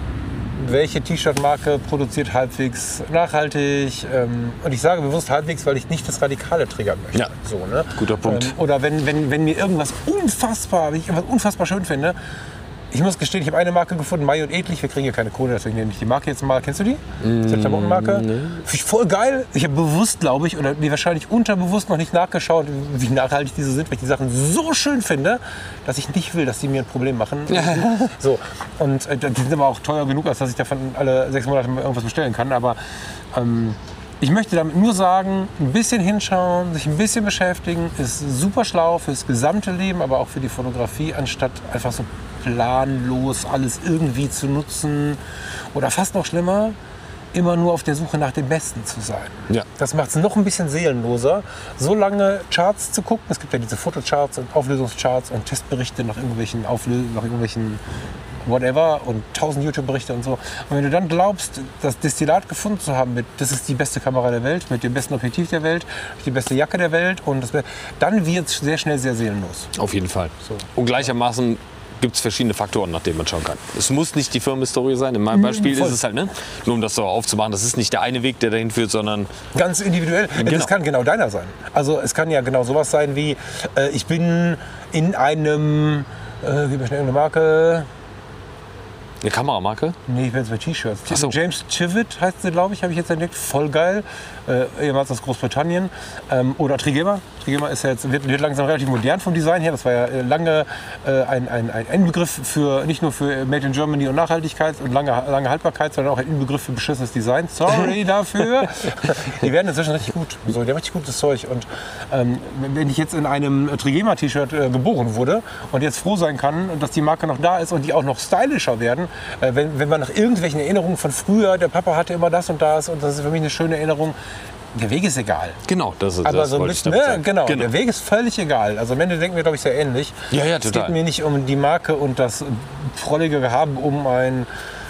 welche T-Shirt-Marke produziert halbwegs nachhaltig. Ähm, und ich sage bewusst halbwegs, weil ich nicht das Radikale triggern möchte. Ja, so, ne? guter Punkt. Ähm, oder wenn, wenn, wenn mir irgendwas unfassbar, wenn ich irgendwas unfassbar schön finde, ich muss gestehen, ich habe eine Marke gefunden, Mai und Edlich. Wir kriegen hier keine Kohle, deswegen nehme ich die Marke jetzt mal. Kennst du die? Das ist eine Klamottenmarke. Finde ich voll geil. Ich habe bewusst, glaube ich, oder nee, wahrscheinlich unterbewusst noch nicht nachgeschaut, wie nachhaltig diese sind, weil ich die Sachen so schön finde, dass ich nicht will, dass die mir ein Problem machen. So. Und äh, die sind aber auch teuer genug, als dass ich davon alle sechs Monate mal irgendwas bestellen kann. Aber ähm, ich möchte damit nur sagen, ein bisschen hinschauen, sich ein bisschen beschäftigen, ist super schlau fürs gesamte Leben, aber auch für die Fotografie, anstatt einfach so planlos alles irgendwie zu nutzen oder fast noch schlimmer, immer nur auf der Suche nach dem Besten zu sein. Ja. Das macht es noch ein bisschen seelenloser, so lange Charts zu gucken. Es gibt ja diese Fotocharts und Auflösungscharts und Testberichte nach irgendwelchen Auflösungen, nach irgendwelchen whatever und tausend YouTube-Berichte und so. Und wenn du dann glaubst, das Destillat gefunden zu haben, mit, das ist die beste Kamera der Welt, mit dem besten Objektiv der Welt, die beste Jacke der Welt, und das, dann wird es sehr schnell sehr seelenlos. Auf jeden Fall. So. Und gleichermaßen gibt es verschiedene Faktoren, nach denen man schauen kann. Es muss nicht die Firmenhistorie sein. In meinem Beispiel voll. ist es halt, ne? Nur um das so aufzumachen, das ist nicht der eine Weg, der dahin führt, sondern Ganz individuell. Genau. Das kann genau deiner sein. Also es kann ja genau sowas sein wie, äh, ich bin in einem, äh, wie schnell eine Marke, eine Kameramarke. nee, ich bin jetzt bei T-Shirts. Ach so. James Chivit heißt sie, glaube ich, habe ich jetzt entdeckt. Voll geil. Äh, ehemals aus Großbritannien. Ähm, oder Trigema. Trigema ist ja jetzt, wird, wird langsam relativ modern vom Design her. Das war ja äh, lange äh, ein, ein, ein Inbegriff für, nicht nur für Made in Germany und Nachhaltigkeit und lange, lange Haltbarkeit, sondern auch ein Inbegriff für beschissenes Design. Sorry dafür. Die werden inzwischen richtig gut. So, die haben richtig gutes Zeug. Und ähm, wenn ich jetzt in einem Trigema-T-Shirt äh, geboren wurde und jetzt froh sein kann, dass die Marke noch da ist und die auch noch stylischer werden, äh, wenn, wenn man nach irgendwelchen Erinnerungen von früher, der Papa hatte immer das und das und das ist für mich eine schöne Erinnerung, der Weg ist egal. Genau, das ist Aber das so ein wollte ich bisschen, damit ne, sagen. genau, der Weg ist völlig egal. Also am Ende denken wir, glaube ich, sehr ähnlich. Ja, ja, Es total. geht mir nicht um die Marke und das prollige Gehaben um ein...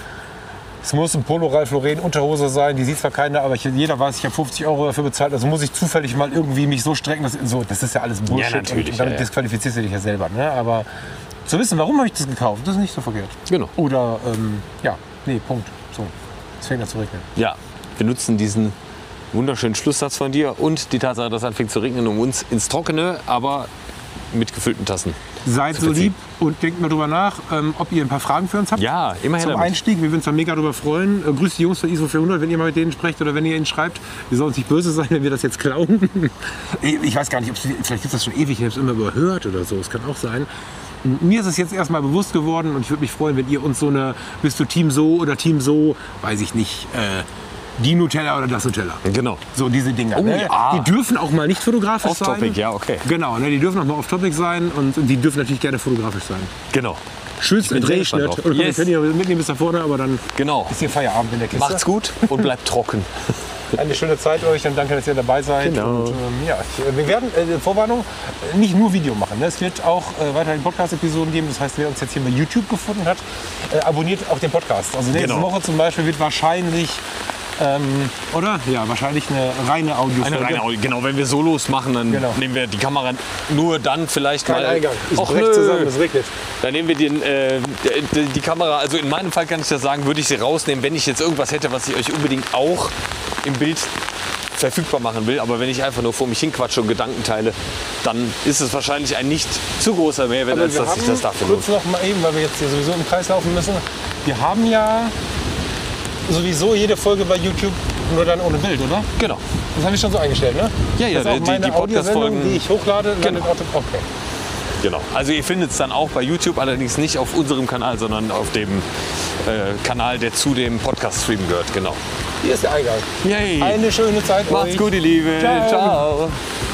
Es muss ein Polo Ralph Lauren Unterhose sein, die sieht zwar keiner, aber ich, jeder weiß, ich habe fünfzig Euro dafür bezahlt, also muss ich zufällig mal irgendwie mich so strecken, dass, so, das ist ja alles Bullshit. Ja, natürlich, Und damit ja, ja. disqualifizierst du dich ja selber. Ne? Aber zu wissen, warum habe ich das gekauft, das ist nicht so verkehrt. Genau. Oder, ähm, ja, nee, Punkt. So, es fängt an zu regnen. Ja, wir nutzen diesen wunderschönen Schlusssatz von dir und die Tatsache, dass es anfängt zu regnen, um uns ins Trockene, aber mit gefüllten Tassen. Seid so lieb und denkt mal drüber nach, ähm, ob ihr ein paar Fragen für uns habt. Ja, immerhin Zum damit. Einstieg, wir würden uns da mega drüber freuen. Äh, grüßt die Jungs von I S O vierhundert, wenn ihr mal mit denen sprecht oder wenn ihr ihnen schreibt. Wir sollen uns nicht böse sein, wenn wir das jetzt klauen. ich ich weiß gar nicht, ob's, vielleicht gibt es das schon ewig, ich habe es immer überhört oder so. Es kann auch sein. Mir ist es jetzt erstmal bewusst geworden und ich würde mich freuen, wenn ihr uns so eine, bist du Team so oder Team so, weiß ich nicht, äh, die Nutella oder das Nutella. Genau. So diese Dinger. Oh, ne? ja. Die dürfen auch mal nicht fotografisch sein. Off-Topic, ja, okay. Genau, ne? Die dürfen auch mal off-topic sein und die dürfen natürlich gerne fotografisch sein. Genau. Schönst bin und sehr gespannt regnet. drauf. Oder Yes. wir können die mitnehmen bis da vorne, aber dann Genau. ist hier Feierabend in der Kiste. Macht's gut und bleibt trocken. Eine schöne Zeit euch und danke, dass ihr dabei seid. Genau. Und, ähm, ja, ich, wir werden, äh, Vorwarnung, äh, nicht nur Video machen. Ne? Es wird auch äh, weiterhin Podcast-Episoden geben. Das heißt, wer uns jetzt hier bei YouTube gefunden hat, äh, abonniert auch den Podcast. Also nächste Genau. Woche zum Beispiel wird wahrscheinlich, ähm, oder? Ja, wahrscheinlich eine reine Audiofolge. Eine reine Audio. Genau, wenn wir Solos machen, dann Genau. nehmen wir die Kamera nur dann vielleicht Kein mal. Eingang. Es Och, bricht nö. zusammen, es regnet. Dann nehmen wir den, äh, die, die Kamera, also in meinem Fall kann ich das sagen, würde ich sie rausnehmen, wenn ich jetzt irgendwas hätte, was ich euch unbedingt auch im Bild verfügbar machen will. Aber wenn ich einfach nur vor mich hinquatsche und Gedanken teile, dann ist es wahrscheinlich ein nicht zu großer Mehrwert, Aber als wir dass haben, sich das dafür lohnt. kurz noch mal eben, weil wir jetzt hier sowieso im Kreis laufen müssen. Wir haben ja sowieso jede Folge bei YouTube nur dann ohne Bild, oder? Genau. Das habe ich schon so eingestellt, ne? Ja, ja, das ist auch die- meine die Podcast-Folgen- Audiosendung, die ich hochlade, landet Genau. auch okay. Genau. Also ihr findet es dann auch bei YouTube, allerdings nicht auf unserem Kanal, sondern auf dem äh, Kanal, der zu dem Podcast-Stream gehört. Genau. Hier ist der Eingang. Yay. Eine schöne Zeit Macht's euch. gut, ihr Lieben. Ciao. Ciao.